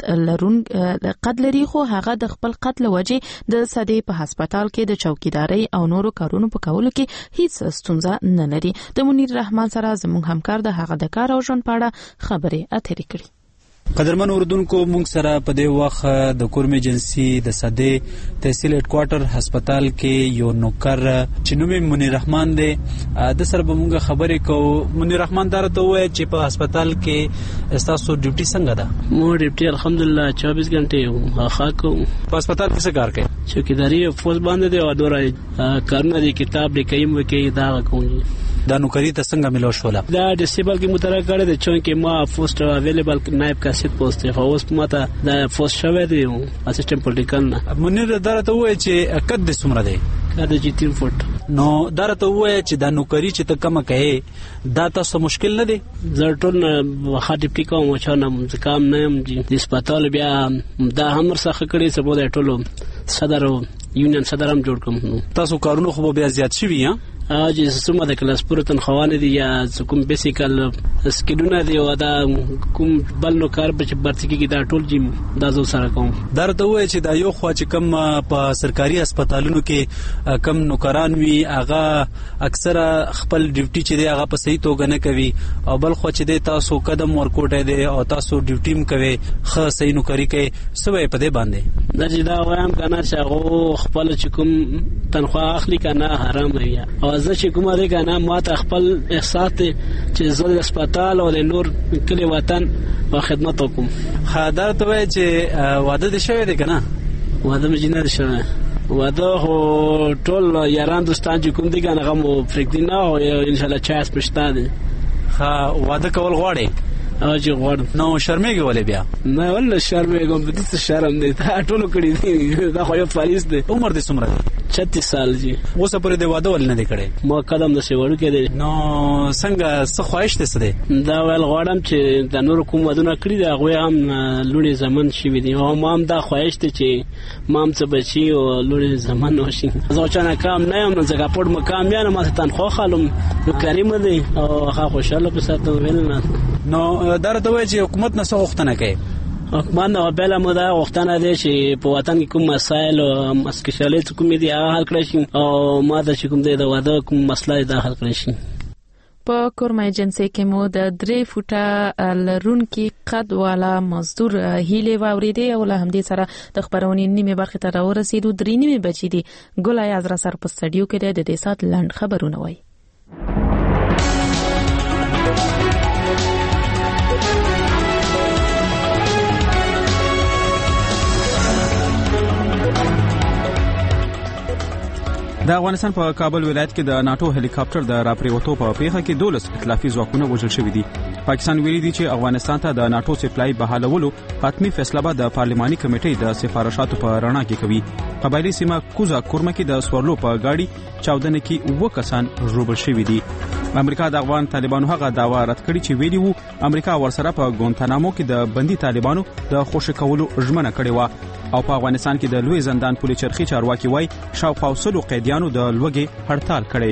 قد لري، خو هغه د خپل قد له وجې د صدی په هسپتال کې د چوکیدارۍ او نورو کارونو په کولو کې هیڅ ستونزه نه لري. د منیر رحمان سره زموږ همکار د هغه د کار او ژوند په اړه خبرې اترې کړي. قدرمن اوردونکو، موږ سره په دې وخت د کورم ایجنسي د صدی تحصیل هډ کوارټر هسپتال کې یو نوکر چې نوم یې منیر رحمان دی، د سره به موږ خبرې کوو. منیر رحمان دا راته ووایه چې په هسپتال کې ستاسو ډیوټي څنګه ده؟ مو ډیوټي الحمدلله 24 غنټې خا کوم. په هسپتال کې څه کار کوي؟ چوکیداری فوز باندې دی او دوره کارونه دي، کتاب لیکم وکي دا کوم. دا نوکری ته څنګه ملو شوله؟ دا ډیسیبل کې مترک کړی دی چې ما پوسټ اویلیبل نائب کاسیت پوسټ دی، خو اوس ماته دا پوسټ شوی دی اسسټنټ پولیټیکل نه. منیر دا راته ووایه چې قد دې څومره دی؟ قد یې 3 فوټ. نو دا راته ووایه چې دا نوکری چې ته کومه کوې دا تاسو مشکل نه دی؟ زه ټول ښه ډیپټي کوم چې نه کام نه یم د هسپتال بیا دا هم ورڅخه کړی چې بوله ټولو صدر یونین صدر هم جوړ کوم. تاسو کارونه خو بیا زیات شوي یا چې څومره د کلاس پوره تنخواهانې دي یا کوم بیسیکل سکیلونه دي او دا کوم بل نو کار به چې برتي کېږي دا ټول جیم دا زه سره کوم. دا راته ووایه چې دا یو خوا چې کم په سرکاري هسپتالونو کې کم نوکران وي هغه اکثره خپل ډیوټي چې دی هغه په صحیح توګه نه کوي، او بل خوا چې دی تاسو قدم ورکوټی دی او تاسو ډیوټي هم کوئ، ښه صحیح نوکري کوئ. څه وایې په دې باندې؟ دا چې دا وایم که نه چې هغو خپله چې کوم تنخواه اخلي که نه حرام وي، او زه چې کومه دی که نه ما ته خپل احساس دی چې زه د هسپتال او د نور کلي وطن په خدمت وکړم. ښه، دا راته وایه چې واده دې شوی دی که نه؟ واده مې نه دی شوی. واده خو ټول یاران دوستان چې کوم دي که نه هغه مو پرېږدي نه، او انشاءالله چایس مې شته دی. ښه، واده کول غواړې؟ او چې غواړم. نو شرمېږي ولې بیا؟ نه ولې شرمېږم، په دې شرم دی، دا ټولو کړي دي، دا خو یو پالیس دی. عمر دې څومره دی؟ 36 سال جی. اوس پرې د واده ولې نه دی کړی؟ ما قدم د سیوړو کې دی. نو څنګه څه خواهش ته څه دی؟ دا ول غواړم چې د نور کوم ودونه کړی دی هغه هم لوري زمن شي وي، او ما هم دا خواهش ته چې ما هم څه بچي او لوري زمن وشي. زه چې نه کام نه یم، ځکه پړ مقام یا نه ما تنخواه خالم نو کریم دی او هغه خوشاله په ساتو ویل نه. نو درته وایي چې حکومت نه څه غوښتنه کوي؟ حکومت نه بل مودا غوښتنه دی چې په وطن کې کوم مسایل او مسکشالې کوم دي هغه حل کړی شي، او ما د کوم دی د واده کوم مسله دی حل کړی شي. په کورما ایجنسی کې مو د 3 فوټه لرونکي قد والا مزدور هیله واوریدي او له همدې سره د خبرونې نیمه برخه ته راورسېدو. 3 نیمه بچی دي. ګلای از را سر په سټډیو کې د دې سات لند خبرونه وای. د افغانستان په کابل ولایت کې د ناتو هلیکاپټر د راپریوتو په پیښه کې 12 ائتلافي ځواکونه وژل شوي دي. پاکستان ویلي دی چې افغانستان ته د ناتو سپلای بحالولو حتمی فیصله به د پارلماني کمیټې د سفارشاتو په رڼا کې کوي. قبایلی سیمه کوزا کورمه کې د سوارلو په گاډي چاودنه کې 2 کسان ژوبل شوي دي. امریکا د افغان طالبانو هغه داوا رد کړی چې ویلي وو امریکا ورسره په ګونتانامو کې د بندي طالبانو د خوشی کولو ژمنه کړې و. او په افغانستان کې د لوی زندان پولیس چرخي چارواکي وای شاوخوا 100 قیدیانو د لوګي هړتال کړي.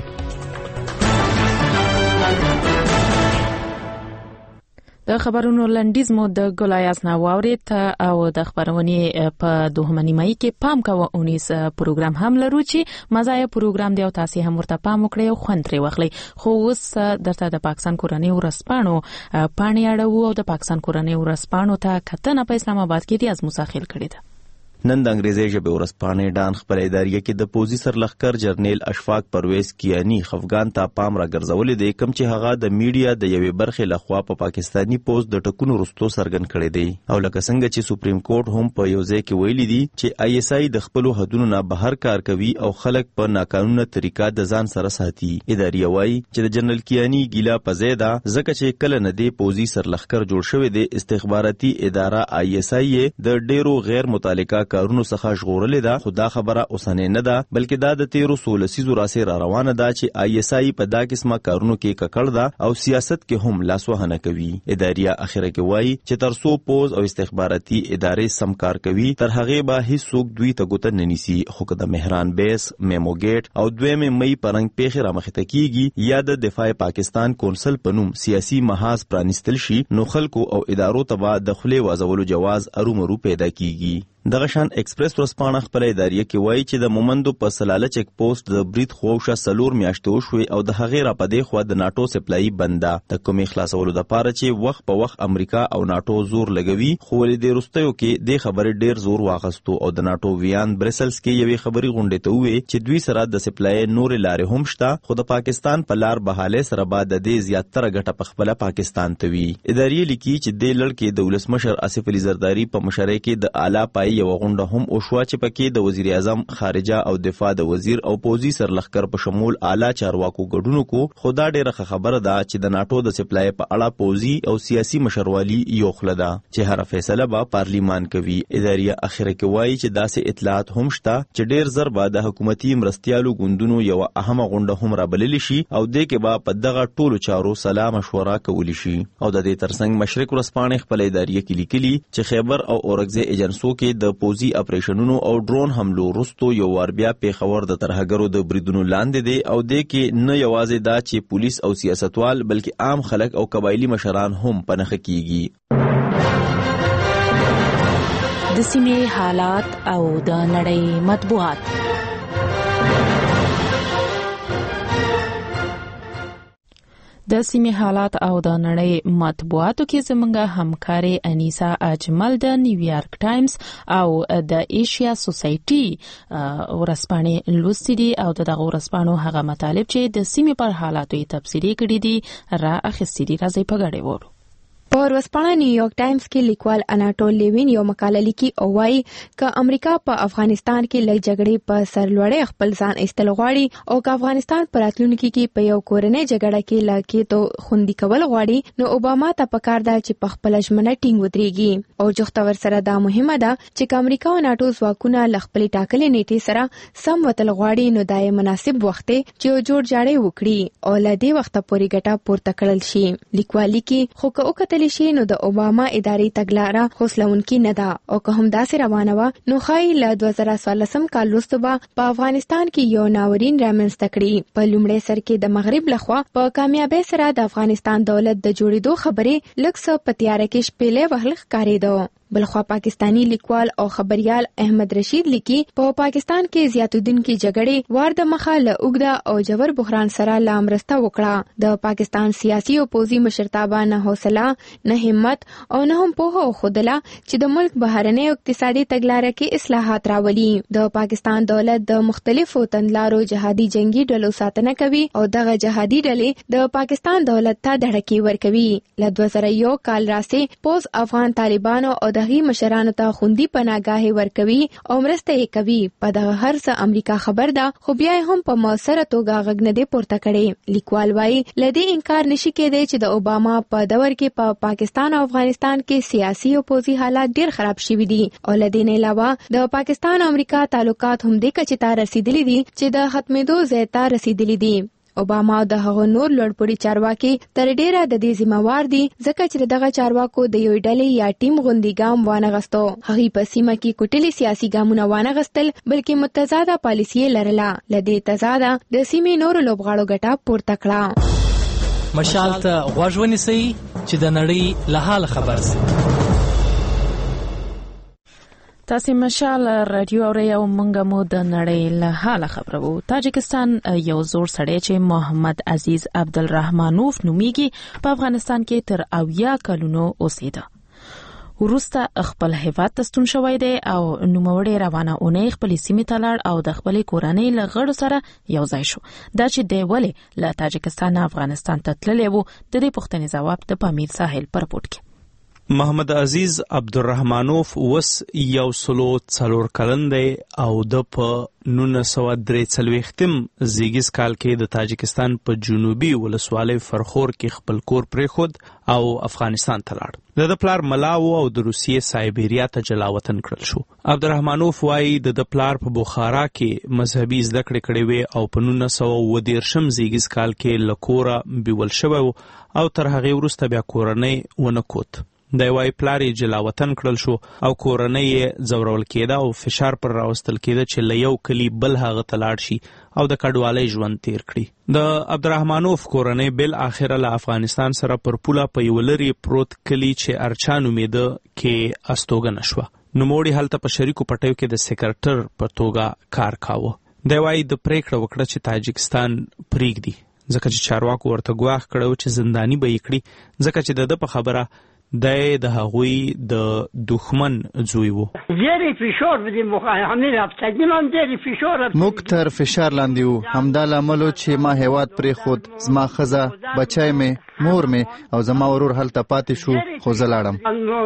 د خبرونو لنډیز مو د ګلایاس ناوورید او د خبرونې په دوهمه نیمایي کې پام کوو 19 پروګرام هم لرو چې مزایا پروګرام دی او تاسو هم ورته پام وکړئ او خوند ترې واخلئ. خو اوس درته د پاکستان کورنۍ ورسپانو پانی اړو او د پاکستان کورنۍ ورسپانو ته کتنه په اسلام آباد کې دی از مساخل کړی ده. نن د انګریزي ژبې ورسپانې ډان خپل ادارې کې د پوزي سرلخکر جرنیل اشفاق پرویز کیانی خفغان ته پام را ګرځولې دی، کوم چې هغه د میډیا د یوې برخې لخوا په پاکستانی پوز د ټکونو رستو سرګن کړي دی. او لکه څنګه چې سپریم کورټ هم په یو ځای کې ویلي دی چې آی اس آی د خپل حدودو نه بهر کار کوي او خلک په ناقانونه طریقه د ځان سره ساتي. ادارې وايي چې د جنرال کیانی ګیلا پزیدا ځکه چې کله نه دی پوزي سرلخکر جوړ شوی دی، استخباراتي اداره آی اس آی د ډیرو غیر متعلقه کارونو څخه ژغورلې ده. خو دا خبره اوسنۍ نه ده، بلکې دا د 13 لسیزو راسه را روانه ده چې آی اس آی په دا قسمه کارونو کې ککړ ده او سیاست کې هم لاسوهنه کوي. ادارې اخره کې وایي چې ترڅو پوز او استخباراتي ادارې سمکار کوي تر هغه به هیڅوک دوی ته ګوته نه نیسي. خو که د مهران بیس، میمو گیټ او 2 مې پرنګ پیښه را مخته کیږي یا د دفاع پاکستان کونسل پنوم سیاسي محاذ پرانستل شي، نو خلکو او ادارو ته د خلې وازولو جواز ارومرو پیدا کیږي. دغه شان ایکسپریس ورسپانه خپل ادارې کې وایي چې د مومندو په سلاله چک پوسټ د برید خوښه سلور میاشتو شوې او د هغې را پدې خو د ناتو سپلای بنده د کومې خلاصولو د پاره چې وخت په وخت امریکا او ناتو زور لګوي. خو ولې د روستیو کې د خبرې ډیر زور واغستو او د ناتو ویان برسلز کې یوې خبري غونډه ته وې چې دوی سره د سپلای نور لارې هم شته، خو د پاکستان په لار بهاله سره بعد د دې زیاتره ګټه په خپل پاکستان ته وی. ادارې لیکي چې د لړکې د ولسمشر آصف علي زرداری په مشرۍ کې د اعلی پای یو غونډه هم او شوا چې پکې د وزیر اعظم، خارجه او دفاع د وزیر او پوزي سرلخکر په شمول اعلی چارواکو ګډون کو. خدا ډیره خبره ده چې د ناتو د سپلای په اړه پوزي او سیاسي مشروالي یو خلدا چې هر فیصله به پارلیمان کوي. ادارې اخره کې وایي چې داسې اطلاعات هم شته چې ډیر زر به د حکومتي مرستيالو ګوندونو یو اهمه غونډه هم را بللی شي او د کې به په دغه ټولو چارو سلا مشوره کولی شي. او د دې ترڅنګ مشرق ورسپانه خپل ادارې کې لیکلي چې خیبر او اورګزې ایجنسو کې د پوزي اپریشنونو او ډرون حملو رستو یو وار بیا پیښور د ترهګرو د بریدونو لاندې دی او د کې نه یوازې دا چې پولیس او سیاستوال بلکې عام خلک او قبایلی مشران هم پنهخ کیږي. د سیمې حالات او د نړۍ مطبوعات. د سیمې حالات او د نړۍ مطبوعاتو کې زموږ همکاري انیسا اجمل د نیویارک ټایمز او د ایشیا سوسایټي ورسپانې لوستي دي او دغه ورسپانو هغه مطالب چې د سیمې پر حالاتو تفصیلي کړي دي را اخیستي دي. راځي په ګډه وورو. په ورځپاڼه نیویارک ټایمز کې لیکوال اناټول لیوین یو مقاله لیکي او وايي ک امریکا په افغانستان کې لږ جګړې په سر لوړې خپل ځان ایستل غواړي او ک افغانستان پر راتلونکي کې په یو کورنۍ جګړه کې لکه تو خوندي کول غواړي نو اوباما ته پکار ده چې په خپل ژمنه ټینګ ودرېږي او جوخته ور سره دا مهمه ده چې امریکا او ناتو ځواکونه لخپل ټاکلې نیټې سره سم وتل غواړي نو دای مناسب وخت چې جوړ جاړې وکړي او لدی وخت پورې ګټه پورته کړل شي. لیکوالي کې خو که وکتل شي نو د اوباما ادارې تګلاره حوصلهونکې نه ده او که هم داسې روانه وه نو ښایي له 2014 کال وروسته به په افغانستان کې یو ناورین رامنځته کړي. په لومړي سر کې د مغرب لخوا په کامیابۍ سره د افغانستان دولت د جوړېدو خبرې لږ څه په تیاره کې شپېلې وهل ښکارېده. بلخوا پاکستانی لیکوال او خبريال احمد رشید لیکي په پاکستان کې زیاتېدونکې جګړې وار د مخه له اوږده او جبر بحران سره لامرسته وکړه. د پاکستان سیاسي او پوځي مشرتابه نه حوصله نه همت او نه هم پوهه وښودله چې د ملک بهرنۍ اقتصادي تګلاره کې اصلاحات راولي. د پاکستان دولت د مختلفو تندلارو جهادي جنگي ډلو ساتنه کوي او دغه جهادي ډلې د پاکستان دولت ته دړکې ورکوي. له 2001 کال راځي پوز افغان طالبانو او دغه مشرانو ته خوندي پناهګاهي ورکوي او مرسته یې کوي. په دغه هر څه امریکا خبر ده خو بیا هم په موثره توګه غږ نه دی پورته کړی. لیکوال وايي لدی انکار نشي کېدی چې د اوباما په دور کې په پاکستان او افغانستان کې سیاسي او پوځي حالات ډیر خراب شوي دي او لدی نه علاوه د پاکستان او امریکا تعلقات هم د کچې ته رسیدلي دي چې د ختمېدو ځای ته رسیدلي دي. اوباما او د هغو نور لوړپوړي چارواکي تر ډیره د دې ذمہوار دي ځکه چې دغه چارواکو د یو ډلې یا ټیم غوندي ګام وانه غستو. هغه په سیمه کې کوټلي سیاسي ګامونه وانه غستل بلکې متضاده پالیسي لرله. لدې تضاده د سیمې نور لوبغاړو ګټه پورته کړه. مشال ته غوږ ونیسئ چې د نړۍ له حال خبر شئ. تاسو مشال رادیو اورئ او موږ مو د نړۍ له حاله خبرو. تاجکستان یو زوړ سړی چې محمد عزیز عبدالرحمانوف نومیږي په افغانستان کې تر 80 کلونو اوسېده. وروسته خپل هیواد ته ستون شوی دی او نوموړی روانه اونۍ خپل سیمې ته لاړ او د خپل کورنۍ له غړو سره یو ځای شو. دا چې دی ولې له تاجکستان افغانستان ته تللی و د دې پوښتنې ځواب د پامیر ساحل پر رپورټ کې. محمد عزیز عبدالرحمانوف وس 104 کلن دی او د په 1943 زیږیز کال کې د تاجکستان په جنوبي ولسوالۍ فرخور کې خپل کور پرېښود او افغانستان ته لاړ. د پلار ملاو او د روسیې سایبیریا ته جلا وطن کړل شو. عبدالرحمانوف وايي د پلار په بخارا کې مذهبي زده کړې کړې وې او په 1913 زیږیز کال کې له کوره بیول شوی او تر هغې وروسته بیا کورنۍ ونه کوت. د وايي پلار یې جلا وطن کړل شو او کورنۍ یې ځورول کېده او فشار پر راوستل کېده چې له یو کلي بل هغه ته لاړ شي او د کډوالۍ ژوند تیر کړي. د عبدالرحمانوف کورنۍ بل اخره له افغانستان سره پر پوله په یو لرې پروت کلي چې ارچا نومېده کې استوګنه شوه. نوموړي هلته په شریکو پټیو کې د سکرټر په توګه کار کاوه. د وايي د پریکړه وکړه چې تاجکستان پریږدي ځکه چې چارواکو ورته ګواښ کړو چې زنداني به یې کړي ځکه چې د په خبره د هغوی د دښمن زوی وو. موږ تر فشار لاندې وو. همدا لامل چې ما هیواد پرېښود. زما ښځه بچی مې مور مې او زما ورور هلته پاتې شو خو زه لاړم.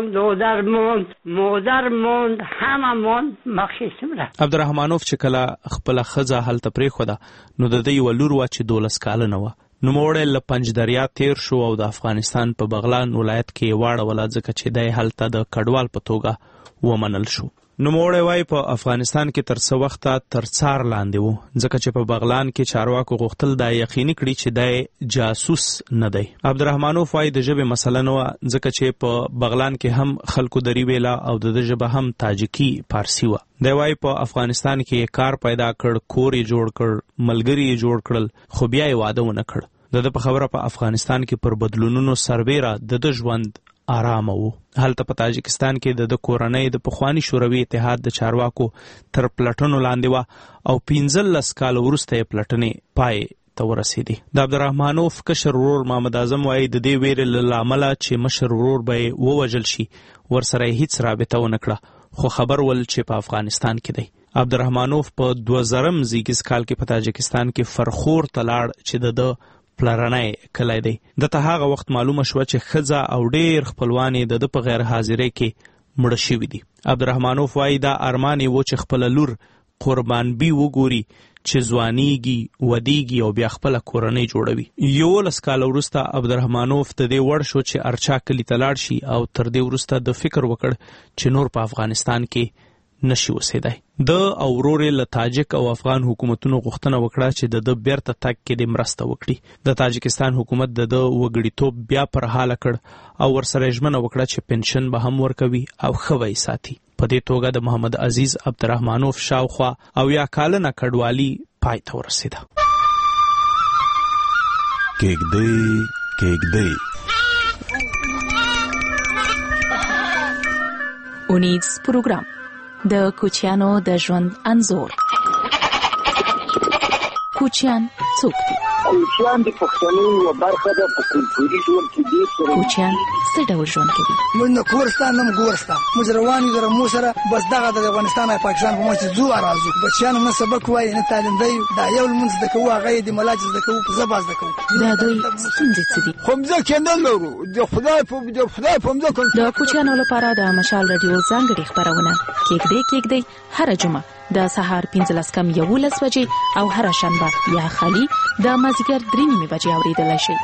عبدالرحمانوف چې کله خپله ښځه هلته پرېښوده نو د ده یوه لور وه چې 12 کلنه وه. نوموړی له پنجدریا تیر شو او د افغانستان په بغلان ولایت کې واړوله ځکه چې دی هلته د کډوال په توګه ومنل شو. نوموړی وايي په افغانستان کې تر څه وخته تر څار لاندې وو ځکه چې په بغلان کې چارواکو غوښتل دا یقیني کړي چې دی جاسوس نه دی. عبدالرحمانوف وايي د ژبې مسله نه وه ځکه چې په بغلان کې هم خلکو دری ویله او د ژبه هم تاجکي پارسي وه. دی وايي په افغانستان کې کار پیدا کړ، کور یې جوړ کړ، ملګري یې جوړ کړل خو بیا یې واده ونه کړ. د په خبره په افغانستان کې پر بدلونونو سربیره د ژوند آرامه وو. هلته په تاجکستان کې د کورنۍ د پخواني شوروي اتحاد د چارواکو تر پلټنو لاندې وه او 15 کال وروسته یې پلټنې پای ته ورسېدې. د عبدالرحمانوف کشر ورور محمد اعظم وايي د دې ویرې له امله چې مشر ورور به یې ووژل شي ورسره یې هیڅ رابطه ونه کړه خو خبر ول چې په افغانستان کې دی. عبدالرحمانوف په 2000 زیږیز کال کې په تاجکستان کې فرخور ته لاړ چې د پلرنی کلی دی. دته هغه وخت معلومه شوه چې ښځه او ډیر خپلوان یې د په غیر حاضرۍ کې مړه شوي دي. عبدالرحمانوف وایي دا ارمان یې و چې خپله لور قربانبي وګوري چې ځوانیږي، ودیږي او بیا خپله کورنۍ جوړوي. 11 کاله وروسته عبدالرحمانوف د دې وړ شو چې ارچا کلي ته لاړ شي او تر دې وروسته د فکر وکړ چې نور په افغانستان کې نشي اوسېدی. د او ورور یې له تاجک او افغان حکومتونو غوښتنه وکړه چې د بیرته تګ کې د مرسته وکړي. د تاجکستان حکومت د وګړیتوب بیا پر حاله کړ او ورسره ژمنه وکړه چې پنشن به هم ورکوي او ښه به یې ساتي. په دې توګه د محمد عزیز عبدالرحمانوف شاوخوا 70 کلنه کډوالي پای ته ورسېده. کېږدۍ اونیز پروګرام د کوچیانو د ژوند انځور. کوچیان څوک دي؟ کوچیان د پښتنو یوه برخه ده په کلتوري ژوند کې دي. کوچیان څه ډول ژوند کوي؟ موږ نه کورستا نه ګورستا، موږ روان یو در مو سره بس دغه د افغانستان او پاکستان په مخ ځو راځو. بچیانو نه سبق وایي نه تعلیم دی، دا یو لمونځ د کوو هغه د ملاج د کوو په زباز د کوو. دا دوی ستونزې څه دي؟ خمزه کېندل لرو د خدای په مځه کوم. د کوچیانو لپاره د مشال رادیو ځانګړي خبرونه کېږدۍ هر جمعه د سهار 15:11 بجې او هر شنبه یا خالي د مازیګر 3:30 بجې اوریدلای شئ.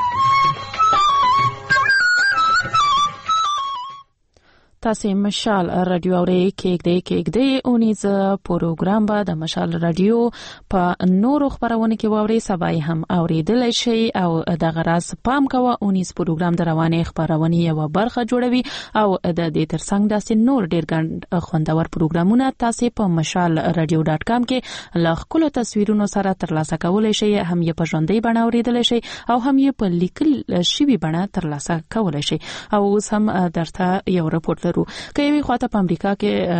تاسو مشال رادیو اورئ. کېږدۍ اونیز پروګرام به د مشال رادیو په نورو خبرونه کې واورئ. سبا هم اوریدلای شئ او د غراس پام کوه اونیز پروګرام د روانې خبرونه یو برخه جوړوي او د دې ترڅنګ داسې نور ډیر ګڼ خوندور پروګرامونه تاسو په mashalradio.com کې له خپل تصویرونو سره ترلاسه کولای شئ. هم یې په ژوندۍ بڼه اوریدلای شئ او هم یې په لیکل شوی بڼه ترلاسه کولای شئ. او اوس هم درته یو رپورټ که یوې خواته په امریکا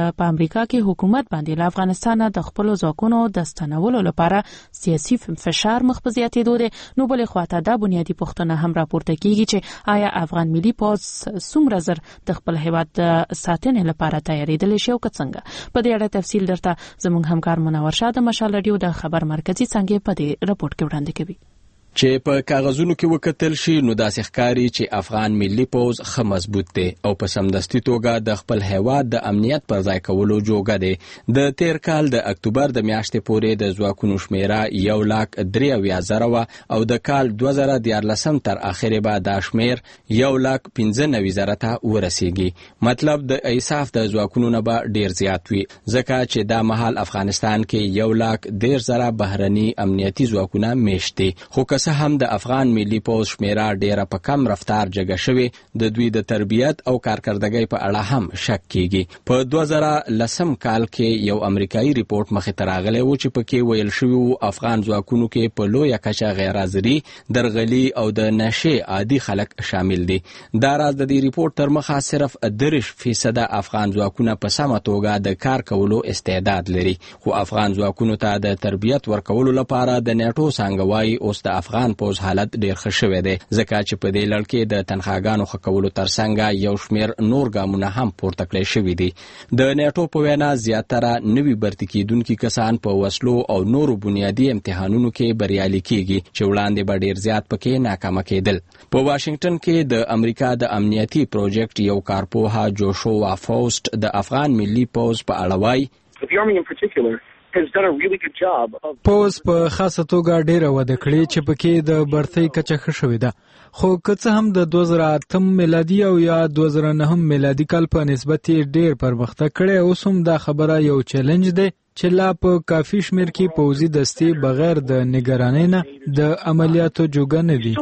کې حکومت باندې له افغانستان د خپل ځواکونو د ستنولو لپاره سیاسي فشار مخ په زیاتېدو دی، نو بلې خواته دا بنیادی پوښتنه هم راپورته کیږي چې آیا افغان ملي پوځ څومره زر د خپل هیواد د ساتنې لپاره تیارېدلی شي او که څنګه. په دې اړه تفصیل درته زموږ همکار منور شاه د مشال رادیو د خبر مرکزی څنګه په دې رپورټ کې وړاندې کوي. چې په کاغذونو کې وکتل شي نو داسې ښکاري چې افغان ملي پوځ ښه مضبوط دی او په سمدستي توګه د خپل هیواد د امنیت پر ځای کولو جوګه دی. د تیر کال د اکتوبر د میاشتې پورې د ځواکونو شمیره 1,93,000 او د کال 2014 تر اخره به دا شمیر 1,95,000 ته ورسیږي. مطلب د ایساف د ځواکونو نه به ډیر زیات وي، ځکه چې دا مهال افغانستان کې 1,10,000 بهرني امنیتي ځواکونه میشت دي. خو که څه هم د افغان ملي پوځ شمیره ډیره په کم رفتار جګه شوې، د دوی د تربیت او کارکردګۍ په اړه هم شک کیږي. په 2010 کال کې یو امریکایي ریپورت مخې ته راغلی و چې پکې ویل شوی و افغان ځواکونو کې په لویه کچه غیر حاضري، درغلي او د نشې عادي خلک شامل دي. دا راز د دې ریپورت تر مخه صرف 30% افغان ځواکونه په سمه توګه د کار کولو استعداد لري. خو افغان ځواکونو ته د تربیت ورکولو لپاره د نیټو څنګه وایي اوس د افغان پوځ حالت ډیر ښه شوی دی، ځکه چې په دې لړ کې د تنخواګانو ښه کولو ترڅنګ یو شمیر نور ګامونه هم پورته کړی شوي دي. د نیټو په وینا زیاتره نوي برتي کیدونکي کسان په وسلو او نورو بنیادي امتحانونو کې بریالي کیږي چې وړاندې به ډیر زیات پکې ناکامه کېدل. په واشنگټن کې د امریکا د امنیتي پروجیکټ یو کارپوه جوشوا فوسټ د افغان ملي پوځ په اړه وایي پوز په خاصه توګه ډیره وده کړې چې پکې د برتۍ کچه ښه شوې ده. خو که څه هم د 2008 میلادي او یا 2009 میلادي کال په نسبت ډیر پرمختګ کړی، اوس هم دا خبره یو چیلنج دی چې لا په کافي شمیر کې پوځي دستې بغیر د نگرانۍ نه د عملیاتو جوګه نه دي.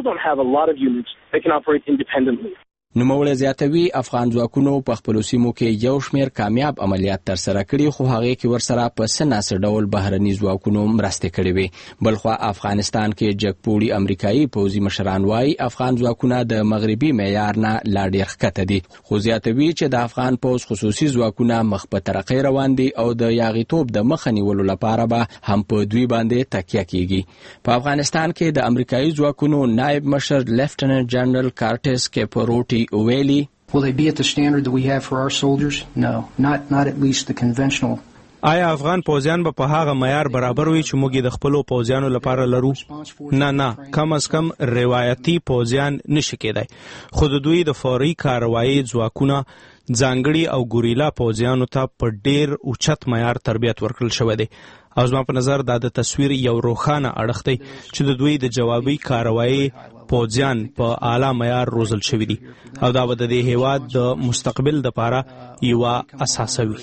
نوموړی زیاتوي افغان ځواکونو په خپلو سیمو کې یو شمیر کامیاب عملیات ترسره کړي، خو هغې کې ورسره په څه ناسه ډول بهرني ځواکونو مرستې کړې وې. بلخوا افغانستان کې جګپوړي امریکایي پوځي مشران وایي افغان ځواکونه د مغربي معیار نه لا ډېر ښکته دي، خو زیاتوي چې د افغان پوځ خصوصي ځواکونه مخ په ترقۍ روان دي او د یاغیتوب د مخه نیولو لپاره به هم په دوی باندې تکیه کیږي. په افغانستان کې د امریکایي ځواکونو نائب مشر لیفټننټ جنرال کارټس کیپروټي ویلي Will they be at the standard that we have for our soldiers? No, not at least the conventional آیا افغان پوځیان به په هغه معیار برابر وي چې موږ د خپلو پوځیانو لپاره لرو؟ نه، کم از کم روایتي پوځیان نشي کېدای، خو د دوی د فوري کاروایي ځواکونه ځانګړي او ګوریلا پوځیانو ته په ډیر اوچت معیار تربیت ورکړل شوی دی، او زما په نظر دا د تصویر یو روښانه اړخ دی چې د دوی د جوابي کاروایي پوځیان په اعلی معیار روزل شوي دي، او دا به د دې هیواد د مستقبل دپاره یوه اساسه وي.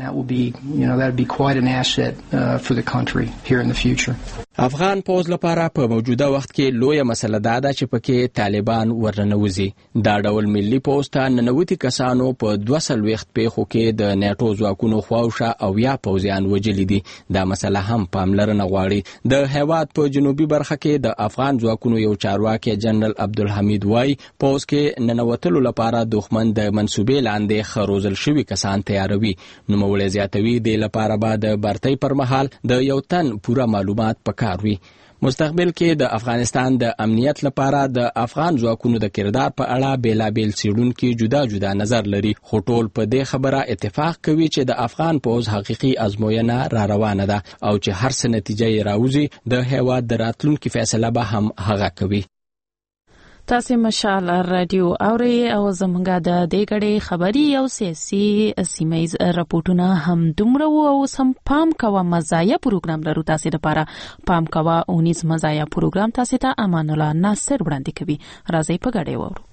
افغان پوځ لپاره په موجوده وخت کې لویه مسله دا ده چې پکې طالبان ورننوځي. دا ډول ملي پوځ ته ننوتي کسانو په 240 پیښو کې د نیټو ځواکونو خواوشا او یا پوځیان وجلي دي. دا مسله هم پاملرنه غواړي. د هیواد په جنوبي برخه کې د افغان ځواکونو یو چارواکي جنرال عبدالحمید وای پوځ کې ننوتلو لپاره دښمن د منسوبې لاندې خروزل شوي کسان تیاروي. نوموړی زیاتوي د لپاره به د برتۍ پر مهال د یو تن پوره معلومات پکار وي. مستقبل کې د افغانستان د امنیت لپاره د افغان ځواکونو د کردار په اړه بیلابیل څېړونکي جدا جدا نظر لري، خو ټول په دې خبره اتفاق کوي چې د افغان پوځ حقیقي ازموینه را روانه ده او چې هر څه نتیجه یې راوځي د هیواد د راتلونکي فیصله به هم هغه کوي. تاسو مشال رادیو اوري او زمونږه د دې غړي خبري او سیاسي سیمایز راپورټونه هم دومره او سم پام کوا مزایا پروګرام لرو تاسو لپاره. پام کوا اونیز مزایا پروګرام تاسو ته امان الله ناصر وړاندې کوي. راځي په غړي وورو.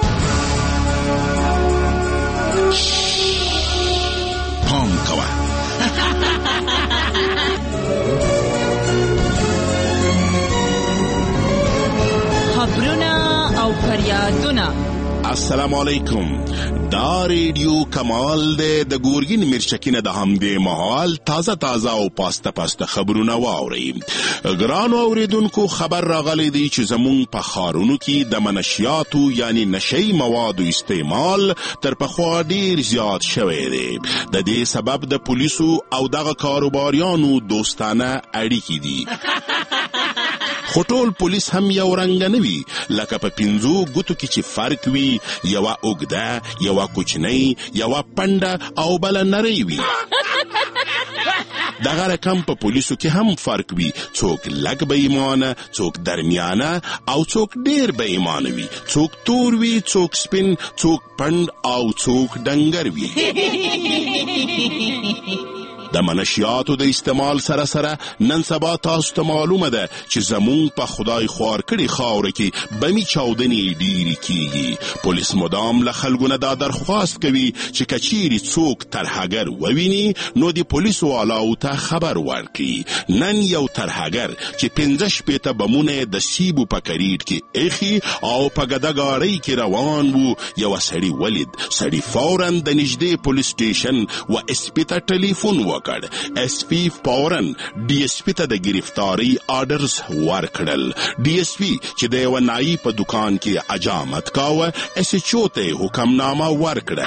پام کوا خبرونه او فریادونه. السلام علیکم. دا ریډیو کمال د ګورګین مرچکینه د همدې مهال تازه او پاسته خبرونه واوري. ګرانو اوریدونکو، خبر راغلی دی چې زمون په ښارونو کې د منشیاتو یعنی نشئی موادو استعمال تر پخوا ډیر زیات شوی دی. د دې سبب د پولیسو او دغه کاروباریانو دوستانه اړیکې دي. خو ټول پولیس هم یو رنګ نه وي، لکه په 5 ګوتو کې چې فرق وي، یوه اوږده، یوه کوچنۍ، یوه پنډه او بله نرۍ وي. دغه رقم په پولیسو کې هم فرق وي، څوک لږ به ایمانه، څوک درمیانه او څوک ډیر به ایمانه وي، څوک تور وي، څوک سپین، څوک پند او څوک ډنګر وي. د منشیاتو د استعمال سره نن سبا تاسو ته معلومه ده چې زمون په خدای خوار کړي خاوره کې بمی چاودنې ډیرې کیږي. پولیس مدام له خلکو نه دا درخواست کوي چې کچيري څوک ترهګر وویني نو د پولیسو والاو ته خبر ورکړي. نن یو ترهګر چې 15 بمونه د سیبو په کریډ کې اخی او په ګدګاړی کې روان وو، یو سړی ولید. سړی فورا د نږدې پولیس سټیشن و اس پی ته ټلیفون اس پی فورن ډي اس پی ته د گرفتاری آرډرز ورکړل. ډي اس پی چې د یو نایی په دکان کې اجامت کاوه، اس ایچ او ته حکمنامه ورکړه.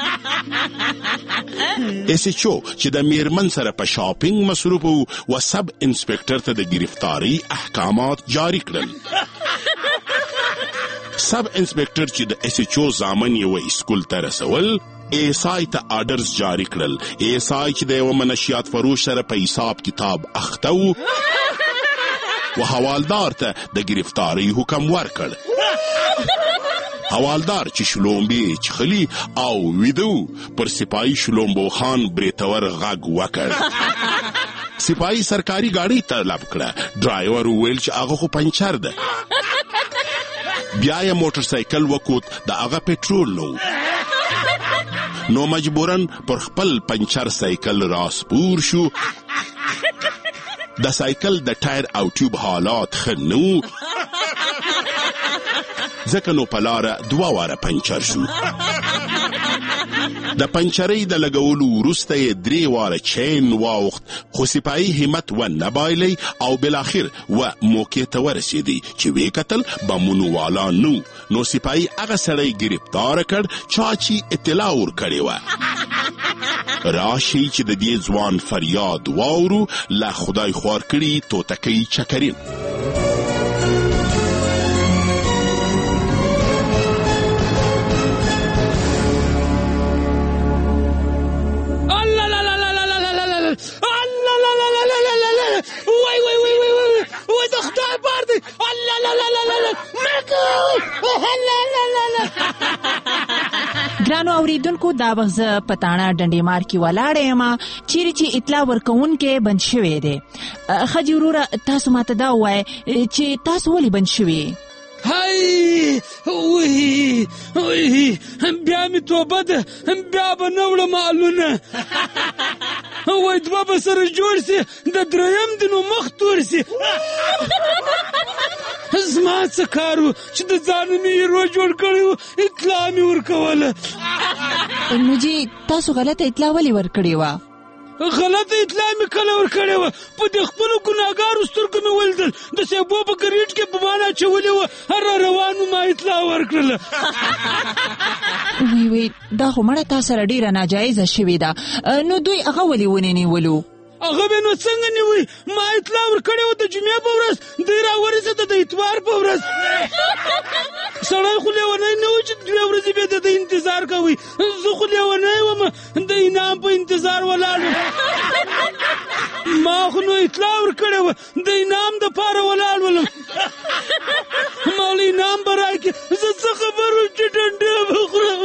اس ایچ او چې د میرمن سره په شاپینګ مصروف و سب انسپکټر ته د گرفتاری احکامات جاری کړل. سب انسپکټر چې د اس ایچ او زامن یې و اسکول ته رسول، ایسای ته آرډرز جاری کړل. ایسای چې د یو منشیات فروش سره په حساب کتاب اخته و و حوالدار ته د گرفتاری حکم ورکړ. حوالدار چې شلومبی چخلی او ویدو پر سپاهی شلومبو خان بریتور غږ وکړ. سپاهی سرکاري گاڑی طلب کړه. ډرایور وویل چې هغه خو پنچر ده. بیا یې موټر سایکل وکوت، د هغه پټرول نو. نو مجبورن پر خپل پنچر سایکل راسپور شو. د سایکل د ټایر او ټیوب حالات خنو، ځکه نو پلاره 2 واره پنچر شو. د پنچرۍ د لګولو وروسته یې 3 واره چین واوخت، خو سپاهي همت و نه بایلی او بالاخر و موقع ته ورسېدی چې ویې کتل بمونو والا نو. نو سپاهي هغه سړی گرفتار کړ چا چې اطلاع ورکړې وه. راشي چې د دې ځوان فریاد واورو له خدای خوار کړي توتکۍ چکرین. دی الله لا لا لا لا مکو الله لا لا لا. ګرانو اوریدونکو دا وخت زه پټاڼه ډنډې مار کې ولاړه یم چیرې چې اطلاع ورکوونکې بند شوی دی. ښځې وروره تاسو ماته دا ووایئ چې تاسو ولې بند شوي؟ هاي وی بیا می توبه ده بیا به نه وړه مالونه وای دوه به سره جوړ سي د دریم دی نو مخ تور سي. زما څه کار و چې د ځان مې هیرو جوړ کړی و اطلاع مې ورکوله. نو جی تاسو غلطه اطلاع ولې ورکړې وه؟ غلطه اطلاع مې کله ورکړې وه په دې خپلو ګناهګارو سترګو مې ولیدل د سیبو په ګریډ کې په ما اچولې وه هر روانو ما اطلاع ورکړله. وی دا خو مړه تا سره ډېره ناجایزه شوې ده نو دوی هغه ولې ونې نیولو؟ هغه به نو څنګه نیوي ما اطلاع ورکړې وه د جمعې په ورځ دوی راورسېده د اتوار په ورځ. سړی خو لیونی نه و چې 2 ورځې بیا د ده انتظار کوي. زه خو لیونی وم د انعام په انتظار ولاړ وم. ما خو نو اطلاع ورکړې وه د انعام دپاره ولاړ ولم. ما له انعام به راکړي زه څه خبر وم چې ډنډې به خورم.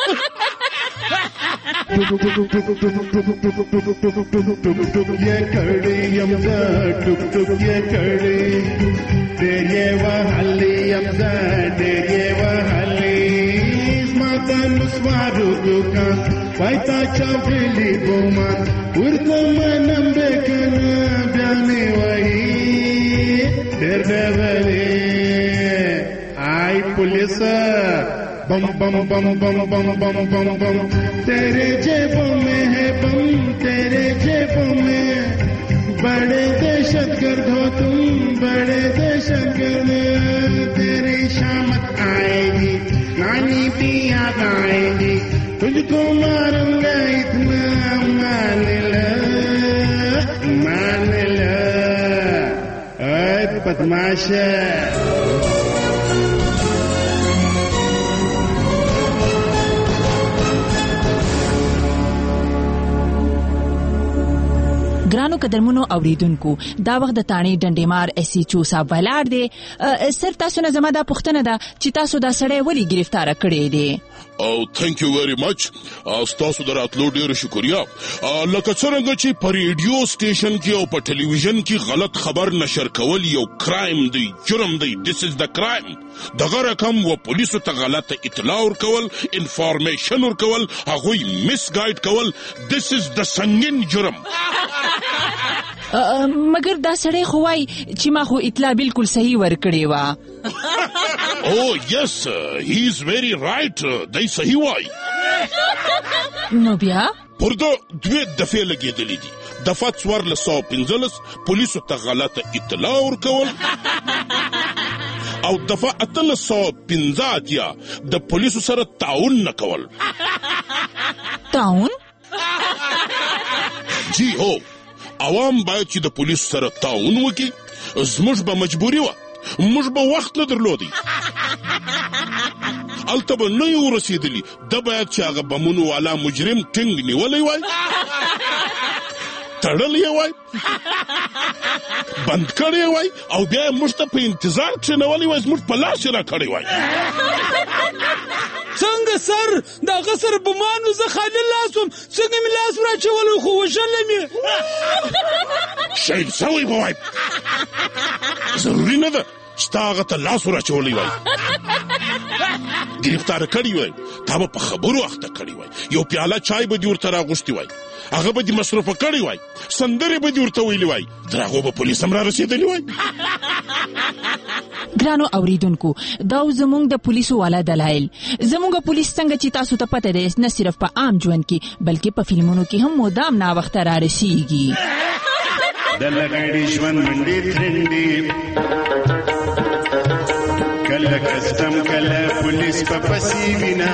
ये कड़ी यमदा टुक टुक ये कड़ी तेरे वहली यमदा तेरे वहली माता नुस्वारू दुकान पाइता चावली बोमा उर्को मनम बेकना जाने वही तेरे वली आई पुलिस बम बम बम बम बम बम बम बम तेरे जेबों में है बम तेरे जेबों में बड़े दहशतगर्द हो तुम बड़े दहशतगर्द. तेरी शामत आएगी नानी भी याद आएगी तुझको मारूंगा इतना मान लो बदमाश. ګرانو قدرمنو اوریدونکو دا وخت د تاڼې ډنډې مار ایس ایچ او صاحب ولاړ دی. سر تاسو نه زما دا پوښتنه ده چې تاسو دا سړی ولې ګرفتاره کړی دی؟ او تھینک یو ویری مچ. تاسو دراتلو ډیره شکریا. لکه څنګه چې په ریډیو سټیشن کې او په ټلویزیون کې غلط خبر نشر کول یو کرایم دی جرم دی. دیس از د کرایم. دغه رقم و پولیسو ته غلطه اطلاع ورکول انفارمیشن ورکول هغوی مس گایډ کول دیس از د سنگین جرم. مګر دا سړی خو وای چې ما خو اطلاع بالکل صحیح ورکړې وه. Oh yes, he is very right. دی صحیح وای. نو بیا پر دا 2 دفعې لګېدلې دي. دفعه 1415 پولیسو ته غلطه اطلاع ورکول او دفعه 1815 د پولیسو سره تعاون نه کول. تعاون؟ جی هو. عوام باید چې د پولیسو سره تعاون وکړي. زموږ به مجبوري وه موږ به وخت نه درلودی الته به نه یو رسېدلي ده باید چې هغه بمونو والا مجرم ټینګ نیولی وای تړلی وای بند کړی وای او بیا یې موږ ته په انتظار کښېنولی وای زموږ په لاس یې راکړی وای. څنګه سر دغه سره بمانو زه خالي لاس وم څنګه مې لاس راچولی خو وژلی مې شهید سوی به وای ضروري نه ده چې تا هغه ته لاس ورچولی وای ګرفتاره کړی وای تا به په خبرو اخته کړی وای یو پیاله چای به دې ورته راغوښتي وای هغه به دې مصرفه کړی وای سندرې به دې ورته ویلي وای تر هغو به پولیس هم را رسېدلي وای. ګرانو اوریدونکو دا زموږ د پولیسو والا دلایل. زموږ پولیس څنګه چې تاسو ته پته دی نه صرف په عام ژوند کې بلکې په فلمونو کې هم مدام ناوخته را رسیږي. د لګړې ژوند منډې ترنډې کله کسټم کله پولیس په پسې وینا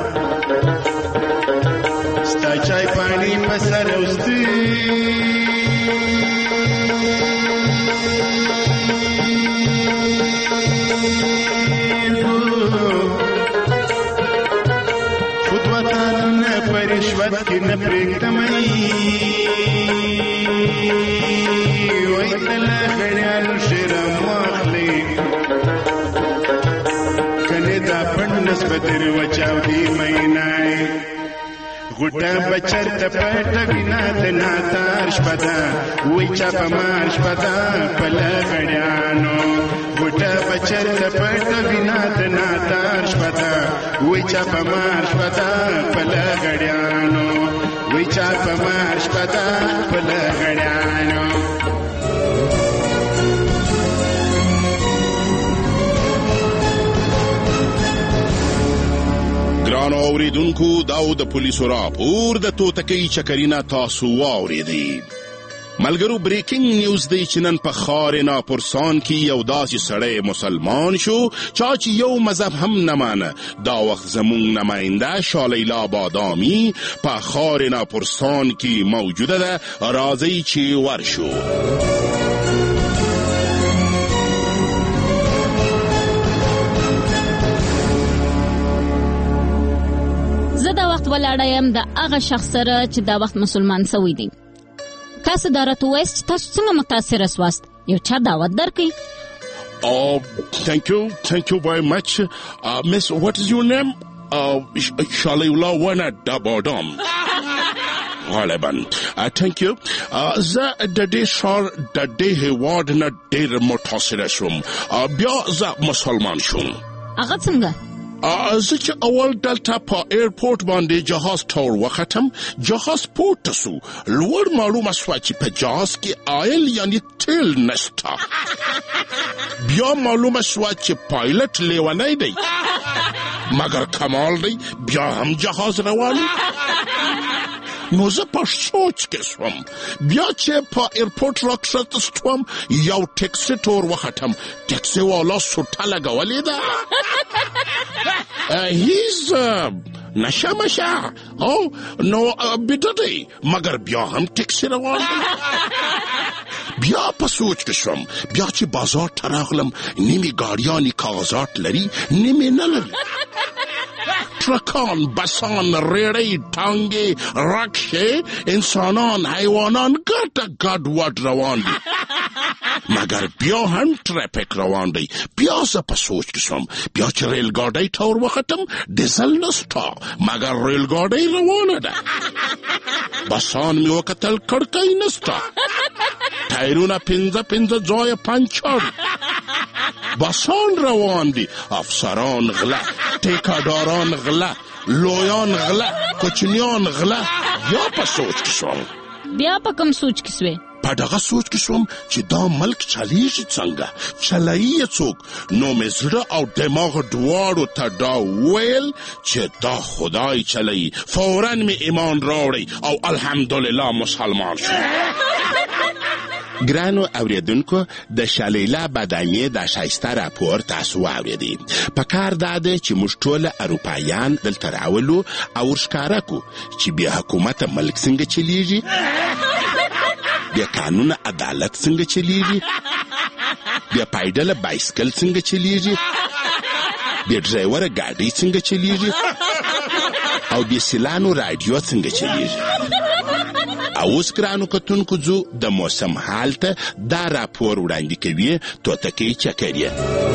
ستا چای پانی په سر اوستی خود وطنونه په رشوت کې نه پرېږدمئ وای د لغړیانو شرم واخلئ بس بدر وچاو دی مینای غټه بچر ته پټ وینا د ناتار شپدا وای چا په مار شپدا په لغړیانو غټه بچر ته پټ وینا د ناتار شپدا وای چا په مار شپدا په لغړیانو وای چا په مار شپدا په لغړیانو. ګرانو اوریدونکو دا د پولیسو راپور د توتکۍ چکرینه تاسو واورېدی. ملګرو بریکینګ نیوز دی چې نن په ښار ناپرسان کې یو داسې سړی مسلمان شو چا چې یو مذهب هم نه مانه. دا وخت زموږ نماینده شالیلا بادامي په ښار ناپرسان کې موجوده ده. راځئ چې ورشو. زه دا وخت ولاړه یم د هغه شخص سره چې دا وخت مسلمان سوی دی. تاسو دا راته وایاست چې تاسو څنګه متاثره سواست؟ یو چا دعوت درکړئ. Thank you very much. Miss, what is your name? Shalayullah Wana Dabadam. غالبا. Thank you. زه د دې ښار د دې هېواد نه ډېر متاثره شوم. بیا زه مسلمان شوم. هغه څنګه؟ زه چې اول دلته په ایرپورټ باندې جهاز ته ورختم. جهاز پورته سو. لوړ معلومه شوه چې په جهاز کې آیل یعنی تیل نشته. بیا معلومه شوه چې پایلټ لیونی دی مګر کمال دی. بیا هم جهاز روان. نو زه په سوچ کې شوم. بیا چې په ایرپورټ راکښته شوم یو ټیکسي ته ورختم. ټیکسي والا سوټه لګولې ده. هیز نشه مشه نو بیده دی مگر بیا هم ټیکسي روان دی. بیا په سوچ کې شوم. بیا چې بازار ته راغلم نیمې ګاډیانې کاغذات لري نیمې نه لري. ترکان، بسان، ریړۍ، ټانګې، رکشې، انسانان، حیوانان ګډه ګډ وډ روان دي مګر بیا هم ټریفیک روان دی. بیا زه په سوچ کې شوم. بیا چې ریل ګاډۍ ته ورختم ډیزل نشته مګر ریل ګاډۍ روانه ده. بسان مې وکتل کړکۍ نشته. ټایرونه پنځه ځایه پنچر. بسان روان دي. افسران غله، ټیکاداران غله، لویان غله، کوچنیان غله. بیا په سوچ کې شوم. بیا په کوم سوچ کې سوې؟ په دغه سوچ کې شوم چې دا ملک چلیږي څنګه، چلایي یې څوک. نو مې زړه او دماغ دواړو ته دا ویل چې دا خدای چلایي. فوراً مې ایمان راوړی او الحمدلله مسلمان شوم. ګرانو اوریدونکو د شالیلا بادامي د ښایسته راپور تاسو واورېدی. پکار دا دی چې موږ ټول اروپایان دلته راولو او ورښکاره کړو چې بې حکومته ملک څنګه چلیږي، بې قانونه عدالت څنګه چلیږي، بې پایډله بایسکل څنګه چلیږي، بې ډرایوره ګاډۍ څنګه چلیږي او بې سیلانو راډیو څنګه چلیږي. او اوس ګرانو کتونکو ځو د موسم حال ته. دا راپور وړاندې کوي توتکۍ چکریه.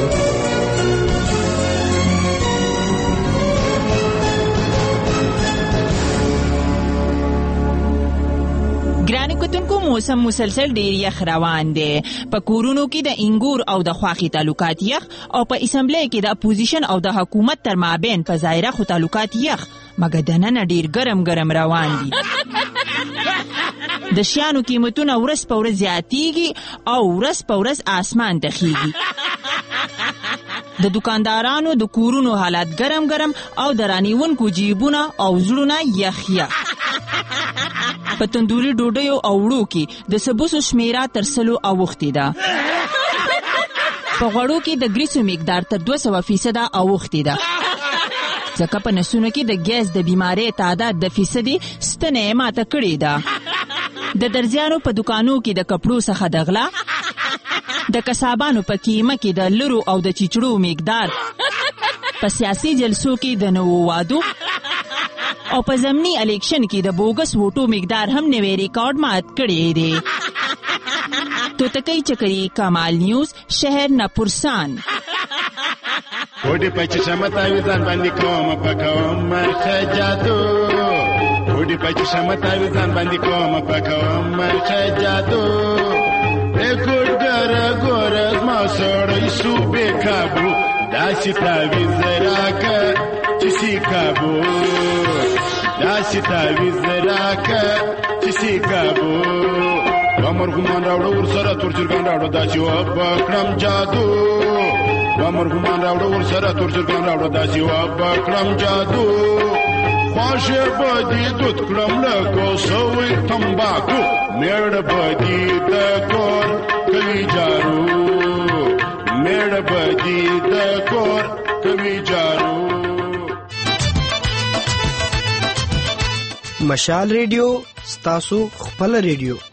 ګرانو کتونکو موسم مسلسل ډیر یخ روان دی. په کورونو کې د انګور او د خواخي تعلقات یخ او په اسمبلی کې د اپوزیشن او د حکومت تر مابین په ظاهره خو تعلقات یخ مګر دننه ډیر ګرم روان دي. د شیانو قیمتونه ورځ په ورځ زیاتیږي او ورځ په ورځ آسمان ته خیږي. د دکاندارانو د کورونو حالات ګرم او د رانیونکو جیبونه او زړونه یخ. په تندوري ډوډیو او وړو کې د سبوسو شمیره تر 100 اوښتې ده. په غوړو کې د ګریسو مقدار تر 200% اوښتې ده. ځکه په نسونو کې د ګیس د بیمارۍ تعداد د فیصدي ستنه ماته کړې ده. د درزیانو په دکانو کې د کپړو څخه د غلا، د کسابانو په کیمه کې د لرو او د چیچړو مقدار، په سیاسي جلسو کې د نوو وادو او په ضمني الیکشن کې د بوګس ووټو مقدار هم نوی ریکارډ مات کړی دی. توتکۍ چکری، کمال نیوز، شهر ناپرسان. وډي پچ شمتاوي ځان باندې کوم پکوم مرخه جادو وډي پچ شمتاوي ځان باندې کوم پکوم مرخه جادو ګور ګور ما سړی سو به کابو داسې تاوي زراکه چې سی کابو داسې تاوي زراکه چې سی کابو ومرغمان راوړو ورسره تورچرګان راوړو داسې وبکړم جادو ومرغمان راوړو ورسره تورچرګان راوړو داسې وبکړم جادو خواشه بدی دود کړم لکه سوی تمباکو میړ بدی د کور کوي جارو میړ بدی د کور کوي جارو. مشال ریډیو ستاسو خپل ریډیو